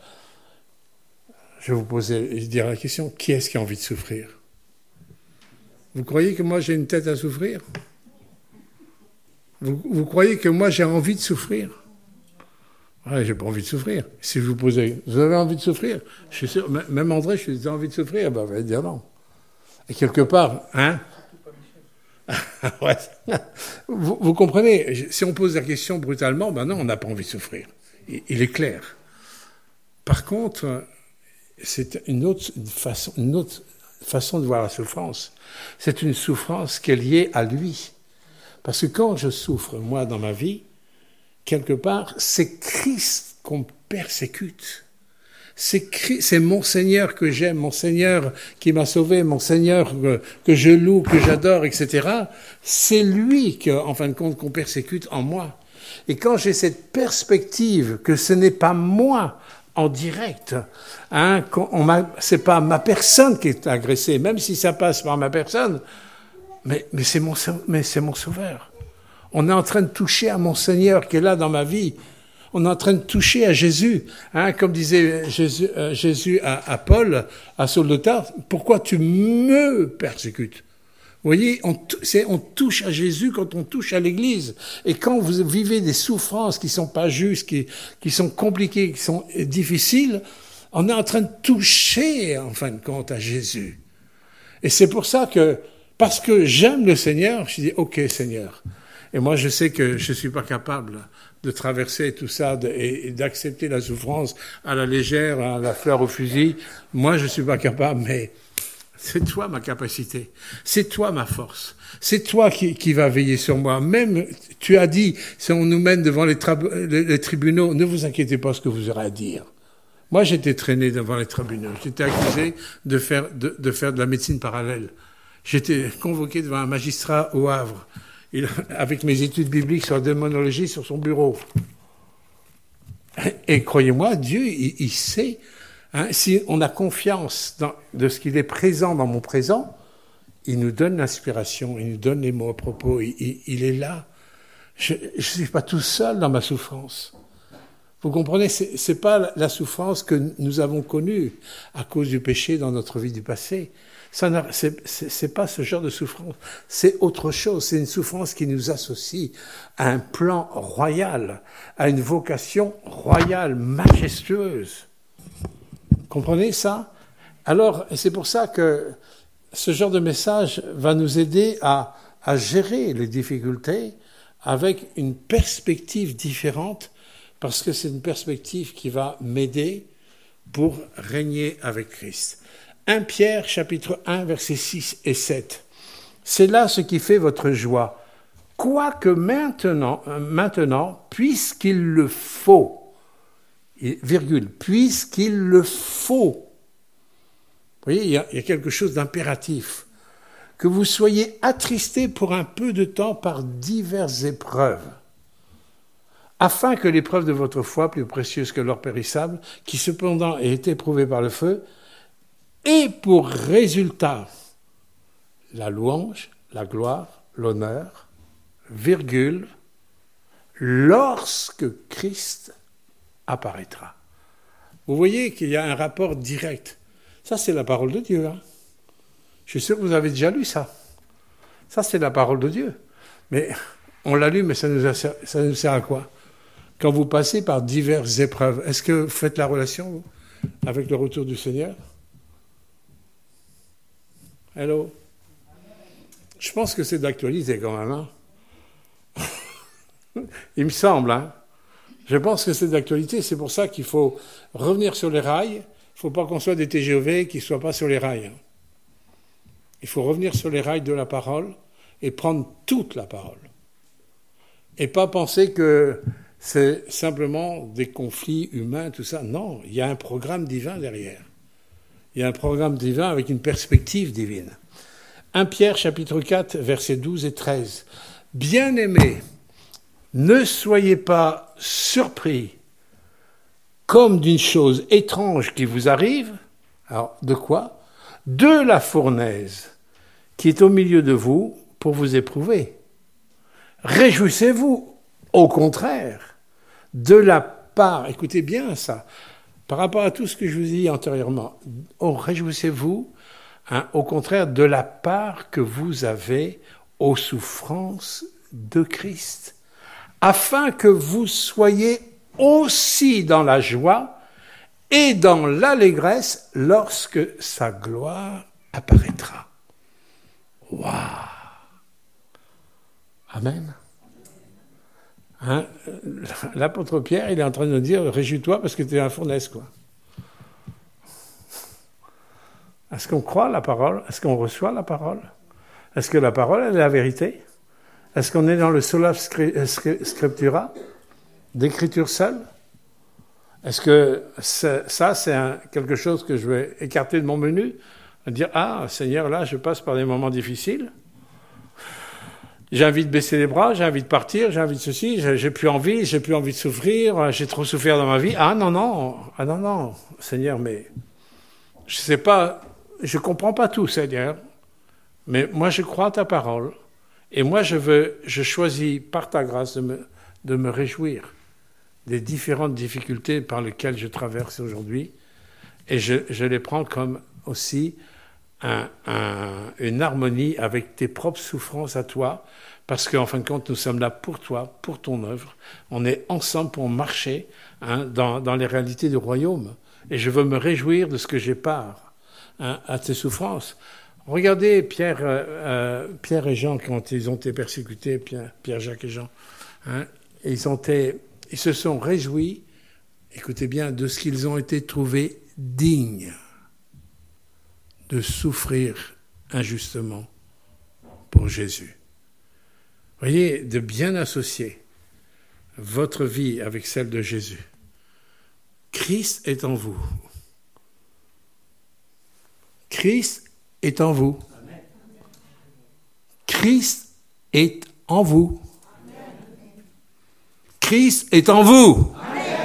je vais vous poser, je dirais la question, qui est-ce qui a envie de souffrir? Vous croyez que moi j'ai une tête à souffrir? Vous, vous croyez que moi j'ai envie de souffrir? Ouais, j'ai pas envie de souffrir. Si je vous posais, vous avez envie de souffrir? Je suis sûr, même André, je suis envie de souffrir, ben, vous allez dire non. Et quelque part, hein? Ouais. vous, vous comprenez, si on pose la question brutalement, ben non, on n'a pas envie de souffrir. Il, il est clair. Par contre, c'est une autre façon, une autre façon de voir la souffrance. C'est une souffrance qui est liée à lui. Parce que quand je souffre, moi, dans ma vie, quelque part, c'est Christ qu'on persécute. C'est, Christ, c'est mon Seigneur que j'aime, mon Seigneur qui m'a sauvé, mon Seigneur que, que je loue, que j'adore, et cetera. C'est lui que, en fin de compte, qu'on persécute en moi. Et quand j'ai cette perspective que ce n'est pas moi en direct, hein, on m'a, c'est pas ma personne qui est agressée, même si ça passe par ma personne, mais, mais c'est mon, mais c'est mon Sauveur. On est en train de toucher à mon Seigneur qui est là dans ma vie. On est en train de toucher à Jésus. Hein, comme disait Jésus, euh, Jésus à, à Paul, à Saul de Tarse, pourquoi tu me persécutes? Vous voyez, on, c'est, on touche à Jésus quand on touche à l'Église. Et quand vous vivez des souffrances qui sont pas justes, qui, qui sont compliquées, qui sont difficiles, on est en train de toucher, en fin de compte, à Jésus. Et c'est pour ça que, parce que j'aime le Seigneur, je dis, OK, Seigneur. Et moi, je sais que je suis pas capable de traverser tout ça de, et, et d'accepter la souffrance à la légère, à la fleur au fusil. Moi, je suis pas capable, mais c'est toi ma capacité. C'est toi ma force. C'est toi qui, qui va veiller sur moi. Même, tu as dit, si on nous mène devant les, tra- les, les tribunaux, ne vous inquiétez pas ce que vous aurez à dire. Moi, j'étais traîné devant les tribunaux. J'étais accusé de faire de, de faire de la médecine parallèle. J'étais convoqué devant un magistrat au Havre. Il, avec mes études bibliques sur la démonologie sur son bureau. Et, et croyez-moi, Dieu, il, il sait, hein, si on a confiance dans, de ce qu'il est présent dans mon présent, il nous donne l'inspiration, il nous donne les mots à propos, il, il, il est là. Je ne suis pas tout seul dans ma souffrance. Vous comprenez, c'est, c'est pas la souffrance que nous avons connue à cause du péché dans notre vie du passé. Ça n'a, c'est, c'est, c'est pas ce genre de souffrance. C'est autre chose. C'est une souffrance qui nous associe à un plan royal, à une vocation royale, majestueuse. Comprenez ça? Alors, c'est pour ça que ce genre de message va nous aider à, à gérer les difficultés avec une perspective différente, parce que c'est une perspective qui va m'aider pour régner avec Christ. premier Pierre, chapitre un, versets six et sept. C'est là ce qui fait votre joie. Quoique maintenant, maintenant, puisqu'il le faut, virgule, puisqu'il le faut. Vous voyez, il y a, il y a quelque chose d'impératif. Que vous soyez attristés pour un peu de temps par diverses épreuves, afin que l'épreuve de votre foi, plus précieuse que l'or périssable, qui cependant est éprouvée par le feu, ait pour résultat la louange, la gloire, l'honneur, virgule, lorsque Christ apparaîtra. Vous voyez qu'il y a un rapport direct. Ça, c'est la parole de Dieu. Hein. Je suis sûr que vous avez déjà lu ça. Ça, c'est la parole de Dieu. Mais on l'a lu, mais ça nous, a, ça nous sert à quoi? Quand vous passez par diverses épreuves, est-ce que vous faites la relation vous, avec le retour du Seigneur? Hello? Je pense que c'est d'actualité quand même. Hein? Il me semble. Hein? Je pense que c'est d'actualité. C'est pour ça qu'il faut revenir sur les rails. Il ne faut pas qu'on soit des T G V qui ne soient pas sur les rails. Hein? Il faut revenir sur les rails de la parole et prendre toute la parole. Et pas penser que c'est simplement des conflits humains, tout ça. Non, il y a un programme divin derrière. Il y a un programme divin avec une perspective divine. premier Pierre, chapitre quatre, versets douze et treize. Bien-aimés, ne soyez pas surpris comme d'une chose étrange qui vous arrive, Alors, de quoi? De la fournaise qui est au milieu de vous pour vous éprouver. Réjouissez-vous, au contraire, de la part, écoutez bien ça, par rapport à tout ce que je vous ai dit antérieurement, oh, réjouissez-vous, hein, au contraire, de la part que vous avez aux souffrances de Christ, afin que vous soyez aussi dans la joie et dans l'allégresse lorsque sa gloire apparaîtra. Waouh! Amen. Hein? L'apôtre Pierre, il est en train de nous dire, réjouis-toi parce que tu es un fournaise, quoi. Est-ce qu'on croit la parole? Est-ce qu'on reçoit la parole? Est-ce que la parole, elle est la vérité? Est-ce qu'on est dans le sola scriptura, d'écriture seule? Est-ce que c'est, ça, c'est un, quelque chose que je vais écarter de mon menu? Dire, ah, Seigneur, là, je passe par des moments difficiles. J'ai envie de baisser les bras, j'ai envie de partir, j'ai envie de ceci, j'ai, j'ai plus envie, j'ai plus envie de souffrir, j'ai trop souffert dans ma vie. Ah non, non, ah non, non, Seigneur, mais je sais pas, je comprends pas tout, Seigneur, mais moi je crois à ta parole, et moi je veux, je choisis par ta grâce de me, de me réjouir des différentes difficultés par lesquelles je traverse aujourd'hui, et je, je les prends comme aussi Un, un, une harmonie avec tes propres souffrances à toi, parce qu'en fin de compte, nous sommes là pour toi, pour ton œuvre. On est ensemble pour marcher hein, dans, dans les réalités du royaume. Et je veux me réjouir de ce que j'ai part hein, à tes souffrances. Regardez Pierre, euh, Pierre et Jean, quand ils ont été persécutés, Pierre, Pierre Jacques et Jean, hein, ils, ont été, ils se sont réjouis, écoutez bien, de ce qu'ils ont été trouvés dignes de souffrir injustement pour Jésus. Voyez, de bien associer votre vie avec celle de Jésus. Christ est en vous. Christ est en vous. Christ est en vous. Christ est en vous.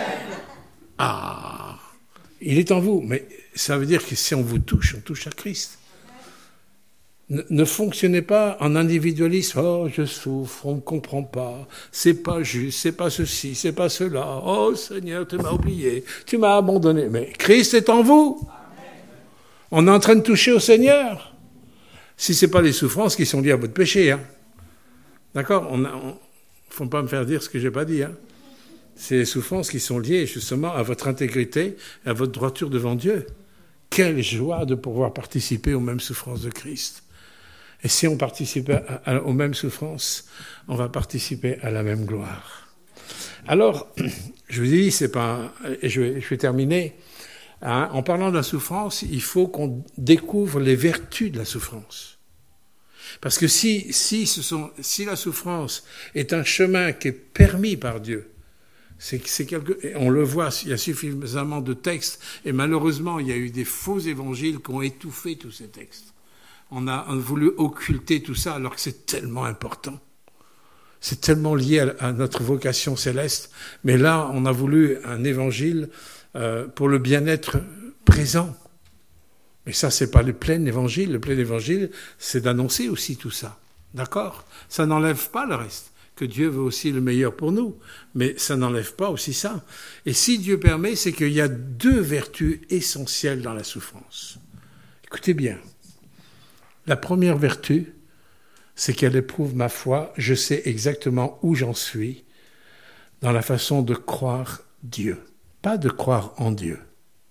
Ah, il est en vous, mais ça veut dire que si on vous touche, on touche à Christ. Ne, ne fonctionnez pas en individualisme. Oh, je souffre, on ne me comprend pas. C'est pas juste, c'est pas ceci, c'est pas cela. Oh Seigneur, tu m'as oublié, tu m'as abandonné. Mais Christ est en vous. On est en train de toucher au Seigneur. Si ce n'est pas les souffrances qui sont liées à votre péché. Hein. D'accord? On ne faut pas me faire dire ce que je n'ai pas dit. Hein. C'est les souffrances qui sont liées justement à votre intégrité et à votre droiture devant Dieu. Quelle joie de pouvoir participer aux mêmes souffrances de Christ. Et si on participe à, à, aux mêmes souffrances, on va participer à la même gloire. Alors, je vous dis, c'est pas, et je vais, je vais terminer, hein, en parlant de la souffrance, il faut qu'on découvre les vertus de la souffrance. Parce que si, si, ce sont, si la souffrance est un chemin qui est permis par Dieu, C'est, c'est quelque, on le voit, il y a suffisamment de textes, et malheureusement, il y a eu des faux évangiles qui ont étouffé tous ces textes. On a, on a voulu occulter tout ça, alors que c'est tellement important. C'est tellement lié à, à notre vocation céleste. Mais là, on a voulu un évangile euh, pour le bien-être présent. Mais ça, c'est pas le plein évangile. Le plein évangile, c'est d'annoncer aussi tout ça. D'accord? Ça n'enlève pas le reste. Que Dieu veut aussi le meilleur pour nous, mais ça n'enlève pas aussi ça. Et si Dieu permet, c'est qu'il y a deux vertus essentielles dans la souffrance. Écoutez bien, la première vertu, c'est qu'elle éprouve ma foi, je sais exactement où j'en suis, dans la façon de croire Dieu, pas de croire en Dieu,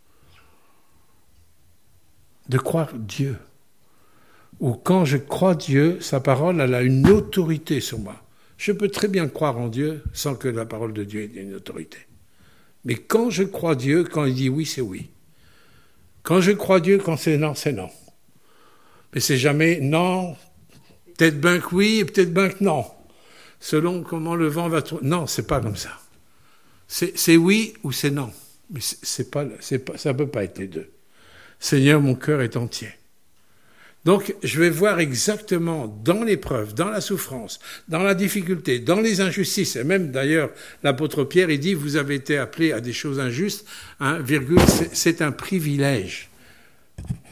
de croire Dieu. Ou quand je crois Dieu, sa parole, elle a une autorité sur moi. Je peux très bien croire en Dieu sans que la parole de Dieu ait une autorité. Mais quand je crois Dieu, quand il dit oui, c'est oui. Quand je crois Dieu, quand c'est non, c'est non. Mais c'est jamais non, peut-être bien que oui et peut-être bien que non. Selon comment le vent va tourner. Non, c'est pas comme ça. C'est, c'est oui ou c'est non. Mais c'est, c'est pas, c'est pas, ça ne peut pas être les deux. Seigneur, mon cœur est entier. Donc, je vais voir exactement dans l'épreuve, dans la souffrance, dans la difficulté, dans les injustices, et même d'ailleurs, l'apôtre Pierre, il dit, vous avez été appelés à des choses injustes, hein, virgule, c'est, c'est un privilège.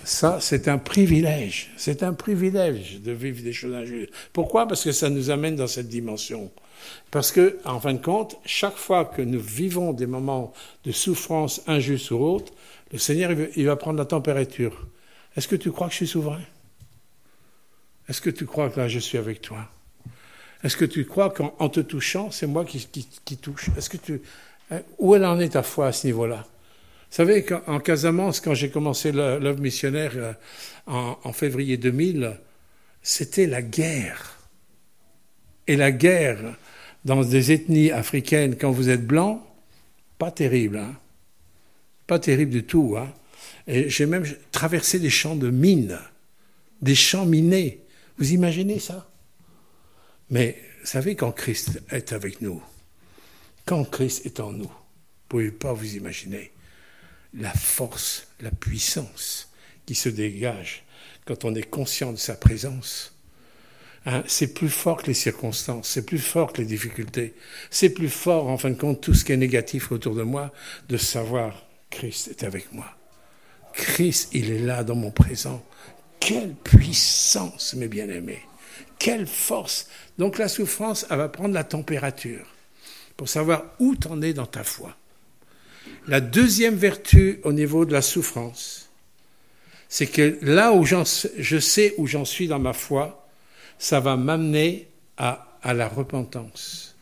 Ça, c'est un privilège. C'est un privilège de vivre des choses injustes. Pourquoi? Parce que ça nous amène dans cette dimension. Parce que, en fin de compte, chaque fois que nous vivons des moments de souffrance injuste ou autre, le Seigneur, il va prendre la température. Est-ce que tu crois que je suis souverain? Est-ce que tu crois que là, je suis avec toi? Est-ce que tu crois qu'en te touchant, c'est moi qui, qui, qui touche? Est-ce que tu... Où elle en est ta foi à ce niveau-là? Vous savez qu'en Casamance, quand j'ai commencé l'œuvre missionnaire en, en février deux mille, c'était la guerre. Et la guerre dans des ethnies africaines, quand vous êtes blanc, pas terrible, hein? Pas terrible du tout, hein? Et j'ai même traversé des champs de mines, des champs minés. Vous imaginez ça? Mais vous savez, quand Christ est avec nous, quand Christ est en nous, vous ne pouvez pas vous imaginer la force, la puissance qui se dégage quand on est conscient de sa présence. Hein, c'est plus fort que les circonstances, c'est plus fort que les difficultés, c'est plus fort, en fin de compte, tout ce qui est négatif autour de moi, de savoir Christ est avec moi. Christ, il est là dans mon présent. Quelle puissance, mes bien-aimés. Quelle force. Donc la souffrance, elle va prendre la température pour savoir où t'en es dans ta foi. La deuxième vertu au niveau de la souffrance, c'est que là où j'en, je sais où j'en suis dans ma foi, ça va m'amener à, à la repentance,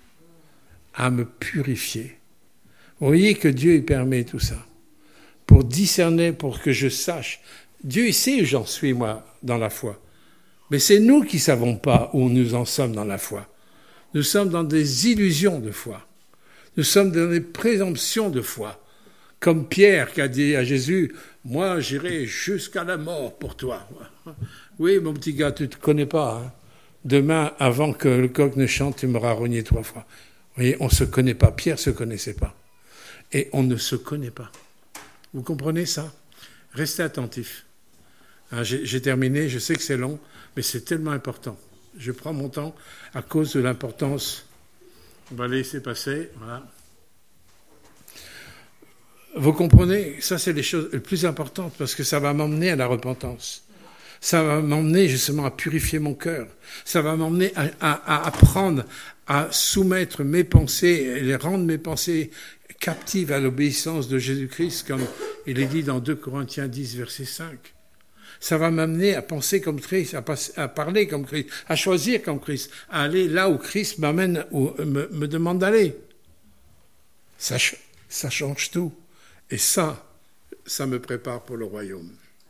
à me purifier. Vous voyez que Dieu il permet tout ça, pour discerner, pour que je sache. Dieu il sait où j'en suis, moi, dans la foi. Mais c'est nous qui ne savons pas où nous en sommes dans la foi. Nous sommes dans des illusions de foi. Nous sommes dans des présomptions de foi. Comme Pierre qui a dit à Jésus, « Moi, j'irai jusqu'à la mort pour toi. » Oui, mon petit gars, tu ne te connais pas. Hein. Demain, avant que le coq ne chante, tu m'auras rogné trois fois. Vous voyez, on ne se connaît pas. Pierre ne se connaissait pas. Et on ne se connaît pas. Vous comprenez ça? Restez attentifs. Hein, j'ai, j'ai terminé, je sais que c'est long, mais c'est tellement important. Je prends mon temps à cause de l'importance. On va laisser passer. Voilà. Vous comprenez? Ça, c'est les choses les plus importantes parce que ça va m'emmener à la repentance. Ça va m'emmener justement à purifier mon cœur. Ça va m'emmener à, à, à apprendre à soumettre mes pensées et les rendre mes pensées captives à l'obéissance de Jésus-Christ, comme il est dit dans deux Corinthiens dix, verset cinq. Ça va m'amener à penser comme Christ, à, passer, à parler comme Christ, à choisir comme Christ, à aller là où Christ m'amène, ou me, me demande d'aller. Ça, ça change tout. Et ça, ça me prépare pour le royaume.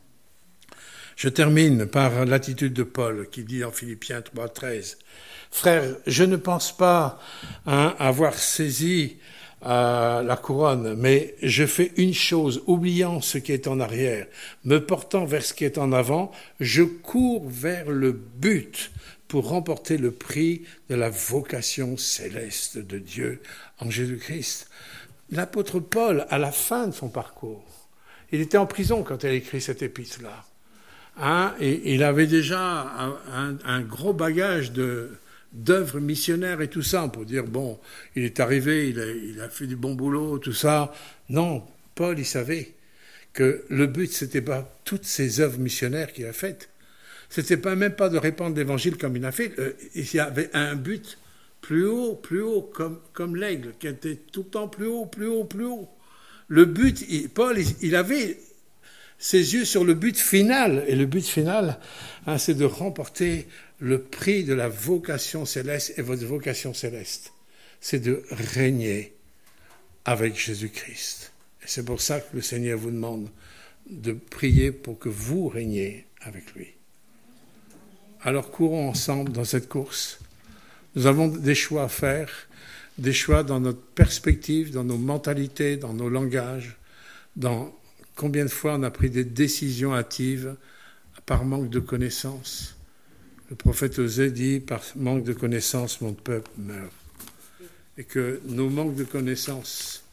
Je termine par l'attitude de Paul qui dit en Philippiens trois, treize, « Frères, je ne pense pas hein, avoir saisi euh, la couronne, mais je fais une chose, oubliant ce qui est en arrière, me portant vers ce qui est en avant, je cours vers le but pour remporter le prix de la vocation céleste de Dieu en Jésus-Christ. » L'apôtre Paul, à la fin de son parcours, il était en prison quand il a écrit cette épître-là. Hein, et il avait déjà un, un, un gros bagage de, d'œuvres missionnaires et tout ça, pour dire, bon, il est arrivé, il a, il a fait du bon boulot, tout ça. Non, Paul, il savait que le but, c'était pas toutes ces œuvres missionnaires qu'il a faites. C'était pas même pas de répandre l'évangile comme il a fait. Il y avait un but plus haut, plus haut, comme, comme l'aigle, qui était tout le temps plus haut, plus haut, plus haut. Le but, il, Paul, il, il avait ses yeux sur le but final. Et le but final, hein, c'est de remporter le prix de la vocation céleste. Et votre vocation céleste, c'est de régner avec Jésus-Christ. Et c'est pour ça que le Seigneur vous demande de prier pour que vous régniez avec lui. Alors courons ensemble dans cette course. Nous avons des choix à faire, des choix dans notre perspective, dans nos mentalités, dans nos langages, dans combien de fois on a pris des décisions hâtives par manque de connaissances. Le prophète Osée dit, par manque de connaissances, mon peuple meurt. Et que nos manques de connaissances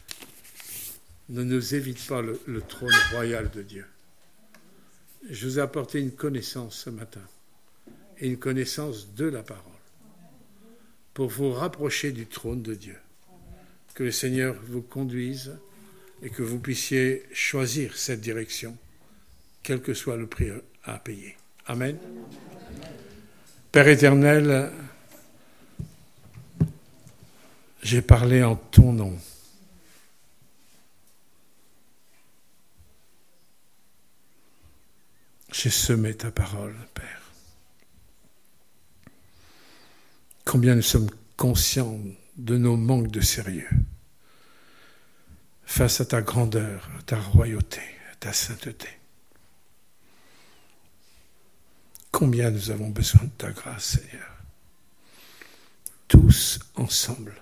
ne nous évitent pas le, le trône royal de Dieu. Je vous ai apporté une connaissance ce matin, et une connaissance de la parole, pour vous rapprocher du trône de Dieu. Que le Seigneur vous conduise et que vous puissiez choisir cette direction quel que soit le prix à payer. Amen. Père éternel, j'ai parlé en ton nom. J'ai semé ta parole, Père. Combien nous sommes conscients de nos manques de sérieux face à ta grandeur, à ta royauté, à ta sainteté. Combien nous avons besoin de ta grâce, Seigneur. Tous ensemble.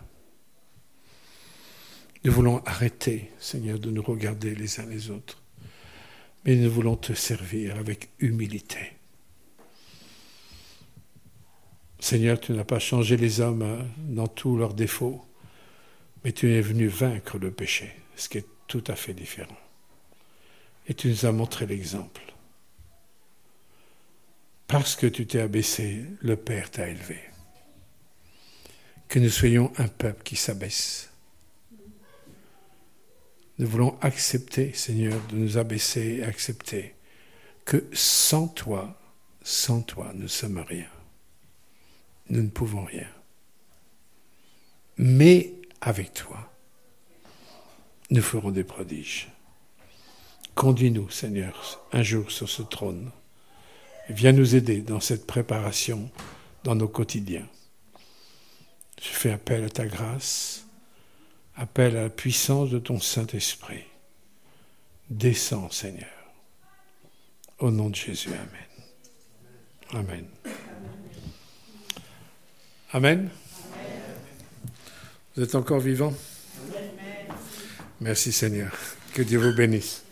Nous voulons arrêter, Seigneur, de nous regarder les uns les autres. Mais nous voulons te servir avec humilité. Seigneur, tu n'as pas changé les hommes dans tous leurs défauts, mais tu es venu vaincre le péché, ce qui est tout à fait différent. Et tu nous as montré l'exemple. Parce que tu t'es abaissé, le Père t'a élevé. Que nous soyons un peuple qui s'abaisse. Nous voulons accepter, Seigneur, de nous abaisser et accepter que sans toi, sans toi, nous ne sommes rien. Nous ne pouvons rien. Mais avec toi, nous ferons des prodiges. Conduis-nous, Seigneur, un jour sur ce trône. Viens nous aider dans cette préparation, dans nos quotidiens. Je fais appel à ta grâce, appel à la puissance de ton Saint-Esprit. Descends, Seigneur. Au nom de Jésus, Amen. Amen. Amen. Vous êtes encore vivants? Merci, Seigneur. Que Dieu vous bénisse.